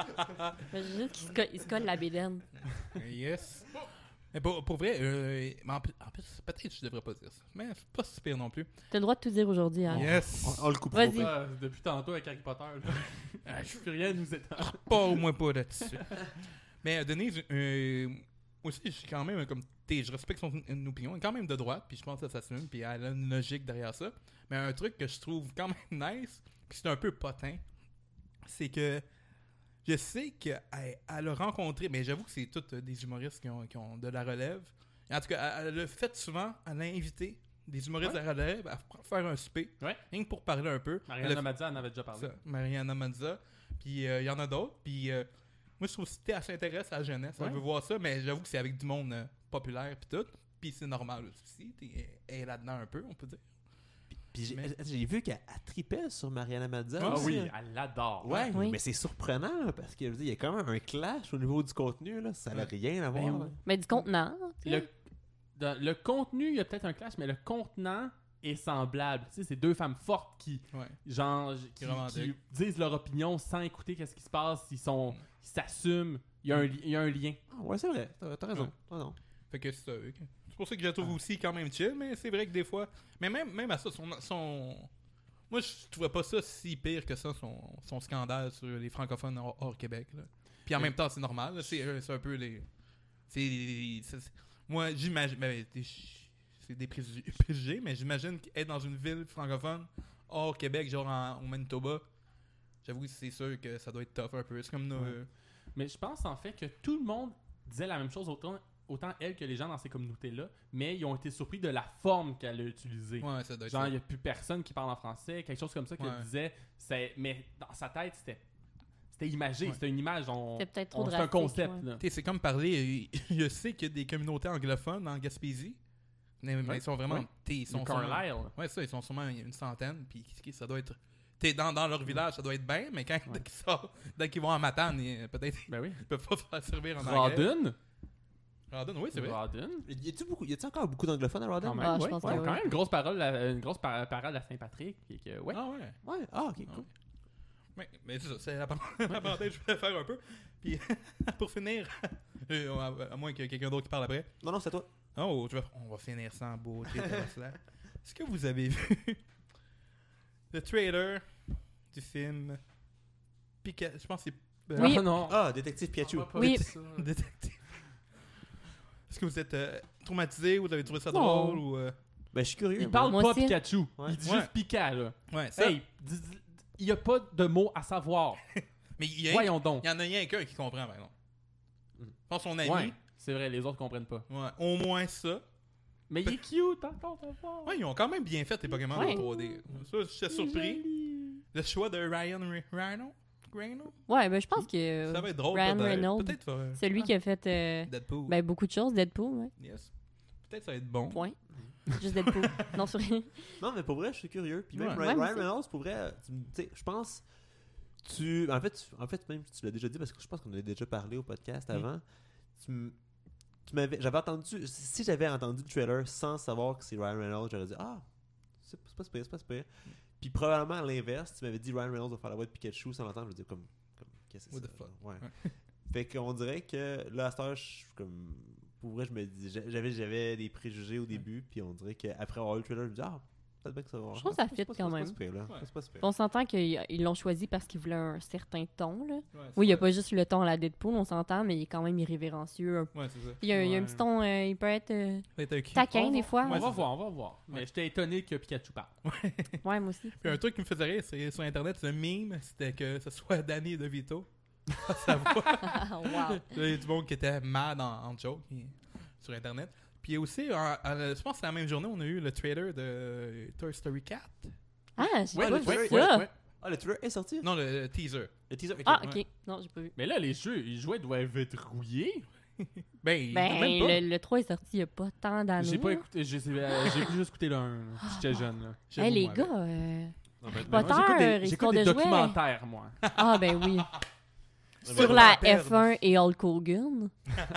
tête. Juste qu'il se colle la bédaine. Yes. Mais pour vrai, en plus, peut-être que je devrais pas dire ça. Mais c'est pas si pire non plus. T'as le droit de tout dire aujourd'hui, hein? Yes! On le coupera. Vas-y. Depuis tantôt avec Harry Potter, je peux rien nous étendre. Pas au moins pas là-dessus. Mais Denise, aussi, je suis quand même comme... Je respecte son opinion. Elle est quand même de droite, puis je pense que ça s'assume, puis elle a une logique derrière ça. Mais un truc que je trouve quand même nice, puis c'est un peu potin, c'est que je sais qu'elle a rencontré, mais j'avoue que c'est tous des humoristes qui ont de la relève. Et en tout cas, elle a fait souvent, elle a invité des humoristes de la relève à faire un souper, rien que pour parler un peu. Mariana Mazza en avait déjà parlé. Mariana Mazza, puis il y en a d'autres, puis moi je trouve que ça s'intéresse à la jeunesse, elle veut voir ça, mais j'avoue que c'est avec du monde populaire pis tout. Puis c'est normal aussi. Elle est là-dedans un peu, on peut dire. Puis j'ai vu qu'elle tripait sur Mariana Mazza. Ah Ah aussi, oui, hein. elle l'adore. Ouais, Oui. mais c'est surprenant là, parce qu'il y a quand même un clash au niveau du contenu. Là. Ça n'a rien à voir. Ben là. oui. Mais du contenant. tu sais. Le contenu, il y a peut-être un clash, mais le contenant est semblable. Tu sais, c'est deux femmes fortes qui, Ouais. genre, qui disent leur opinion sans écouter qu'est-ce qui se passe. Ils s'assument. Il y a un lien. Ah, ouais, c'est vrai. T'as raison. Ouais. Ah, non. Fait que c'est ça. C'est pour ça que je la trouve aussi quand même chill, mais c'est vrai que des fois. Mais même à ça, moi, je trouvais pas ça si pire que ça, son scandale sur les francophones hors Québec. Là. Puis en même temps, c'est normal. Là. C'est un peu les. Moi, j'imagine. C'est des préjugés, mais j'imagine qu'être dans une ville francophone hors Québec, genre au Manitoba, j'avoue que c'est sûr que ça doit être tough un peu. C'est comme nos. Mais je pense en fait que tout le monde disait la même chose, autant elle que les gens dans ces communautés-là, mais ils ont été surpris de la forme qu'elle a utilisée. Ouais, ça doit être Genre, ça. il n'y a plus personne qui parle en français, quelque chose comme ça qu'elle Ouais. disait. Mais dans sa tête, c'était imagé, Ouais. c'était une image. C'était peut-être trop C'est un drastique. concept. ouais. Là. T'sais, c'est comme parler. Je sais qu'il y a des communautés anglophones en Gaspésie. Mais Ouais. ils sont vraiment. Ouais. Ils sont Le sûrement- Carlisle. Ouais, ça, ils sont sûrement une centaine. Puis ça doit être. Dans leur village, ça doit être bien, mais quand Ouais. dès qu'ils vont à Matane, peut-être Ben oui. ils peuvent pas faire servir en anglais. Rawdon. Rawdon, oui, c'est vrai. Rawdon. Y a-t-il encore beaucoup d'anglophones à Rawdon? Quand même, Ah, je ouais. pense Ouais, que quand oui. même une grosse parole à Saint-Patrick. Et que, ouais. Ah ouais. Ouais. Ah, ok, cool. Ouais, mais c'est ça, c'est la parenthèse que je voulais faire un peu. Puis pour finir, à moins qu'il y ait quelqu'un d'autre qui parle après. Non, c'est toi. Oh, on va finir sans beauté. Est-ce que vous avez vu le trailer du film Pikachu? Je pense que c'est Oui. Ah, non. Ah, Détective Pikachu. On va pas Oui. dire ça. Détective. Est-ce que vous êtes traumatisé? Vous avez trouvé ça Non. drôle? Ou, Ben, je suis curieux. Il moi. parle Moi pas aussi. Pikachu. Ouais. Il dit Ouais. juste Pika, là. Ouais, ça. Hey, il n'y a pas de mots à savoir. Mais Voyons donc. il y en a rien qu'un qui comprend, par exemple. Mm. Je pense son ami. Ouais, c'est vrai, les autres comprennent pas. Ouais, au moins ça. Mais il est cute, par contre. Ouais, ils ont quand même bien fait les Pokémon Ouais. en 3D. Ça, j'étais surpris. Le choix de Ryan Reynolds. Ouais, ben je pense que Ça va être drôle. Ryan peut-être. Reynolds. Peut-être celui qui a fait Deadpool. ben, beaucoup de choses, Deadpool, ouais. Yes. Peut-être ça va être bon. Point. Juste Deadpool. Non, sur rien. Non, mais pour vrai, je suis curieux. Puis même Ouais. Ryan Ouais, moi Reynolds, pour vrai, tu sais, je pense. En fait, même tu l'as déjà dit parce que je pense qu'on a déjà parlé au podcast avant. J'avais entendu. Si j'avais entendu le trailer sans savoir que c'est Ryan Reynolds, j'aurais dit ah, c'est pas super, c'est pas super. Puis probablement à l'inverse, tu m'avais dit Ryan Reynolds va faire la voix de Pikachu sans l'entendre, je veux dire comme qu'est-ce que What c'est the ça? fuck? Ouais. Fait qu'on dirait que là à cette heure, je suis comme pour vrai, je me dis j'avais des préjugés au début, puis on dirait qu'après avoir eu le trailer, je me dis ah, peut-être bien que ça va. Je trouve que ça fit quand même. C'est pas super, là. Ouais. C'est pas super. On s'entend qu'ils l'ont choisi parce qu'ils voulaient un certain ton, là. Ouais, Oui, il n'y a ça. pas juste le ton à la Deadpool, on s'entend, mais il est quand même irrévérencieux. Ouais, c'est ça. Il y a un Ouais. petit ton, il peut être Peut-être un cul. taquin des fois. On Ouais, va c'est voir, on va voir. Ouais. Mais j'étais étonné que Pikachu parle. Ouais, moi aussi. Puis un truc qui me faisait rire, c'est sur Internet, le meme, c'était que ce soit Danny DeVito. Ça va. Wow. Il y a du monde qui était mad en joke sur Internet. Puis il y a aussi, je pense que c'est la même journée, on a eu le trailer de Toy Story 4. Ah, j'ai Ouais, pas le vu trailer, ça. ouais. Ah, le trailer est sorti. Non, le teaser. Le teaser. ok. Ah, Ouais. ok. Non, j'ai pas vu. Mais là, les jouets doivent être rouillés. Ben, Ben, même pas. le 3 est sorti il n'y a pas tant d'années. J'ai pas écouté, j'ai juste écouté le 1. J'étais jeune. Là. J'avoue, Hey, les moi, gars, Non, mais- Pas Moi, tard, j'écoute histoire des de jouets. documentaires, moi. ah ben oui. mais- Sur on la va perdre. F1 et Hulk Hogan.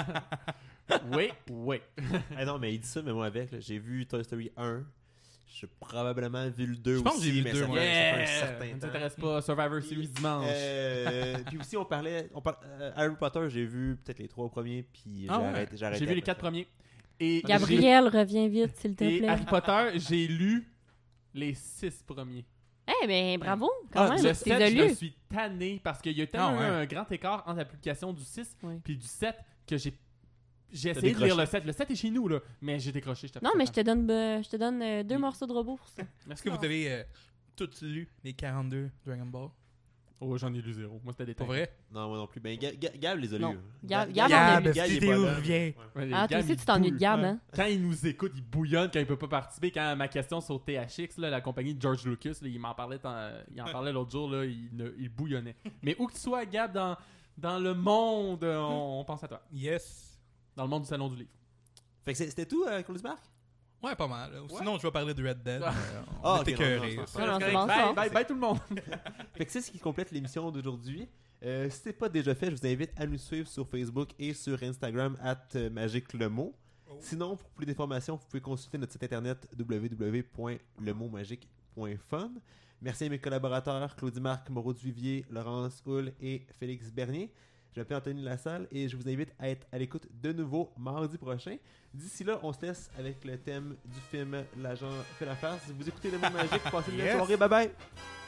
Oui, oui. Eh non, mais il dit ça, mais moi avec, là, j'ai vu Toy Story 1. J'ai probablement vu le 2 Je pense que j'ai vu le mais 2, ça moi. fait un Yeah! certain Ça ne temps. t'intéresse pas. Survivor Series dimanche. Puis aussi, on parlait Harry Potter, j'ai vu peut-être les 3 premiers, puis Ah ouais. j'ai arrêté J'ai vu les après 4 ça. premiers. Et Gabriel, reviens vite, s'il te Et plaît. Harry Potter, j'ai lu les 6 premiers. Eh ben, bravo, quand Ah, même. Le Tu 7, les je as me lus. suis tanné parce qu'il y a tellement Ah ouais. eu un grand écart entre la publication du 6 Ouais. puis du 7 que j'ai essayé de décroché. lire le 7. Le 7 est chez nous, là, mais j'ai décroché. j'étais Non, mais je pas te donne 2 morceaux de robot pour ça. fan. Est-ce que vous avez tous lu les 42 Dragon Ball? Oh, j'en ai lu 0. Moi, c'était des Pas tanks. vrai? Non, moi non plus. Ben, Gab les a Non. lus. Gab, Gab, on a lu. Gab, il est si pas Théo là. revient. Ouais, les Ah, toi gars, aussi, ils tu t'ennuies de bouillent. Gab, hein? Quand il nous écoute, il bouillonne quand il peut pas participer. Quand ma question sur THX, là, la compagnie de George Lucas, là, il en parlait l'autre jour, là, il bouillonnait. Mais où que tu sois, Gab, dans le monde, on pense à toi. Yes. Dans le monde du Salon du Livre. Fait que c'était tout, Claude Marc? Ouais, pas mal. Sinon, je vais parler de Red Dead. Ah, On ok, est écœurés. non, Non, non, c'est bon, Bye, ça. bye, bye tout le monde. Fait que c'est ce qui complète l'émission d'aujourd'hui. Si c'est pas déjà fait, je vous invite à nous suivre sur Facebook et sur Instagram @magiclemo. Sinon, pour plus d'informations, vous pouvez consulter notre site internet www.lemotmagique.fun. Merci à mes collaborateurs Claudie Marc, Moreau Duvivier, Laurence Hull et Félix Bernier. Je m'appelle Anthony Lassalle et je vous invite à être à l'écoute de nouveau mardi prochain. D'ici là, on se laisse avec le thème du film L'agent fait l'affaire. Si vous écoutez Le Mot Magique, passez une belle soirée. Bye bye!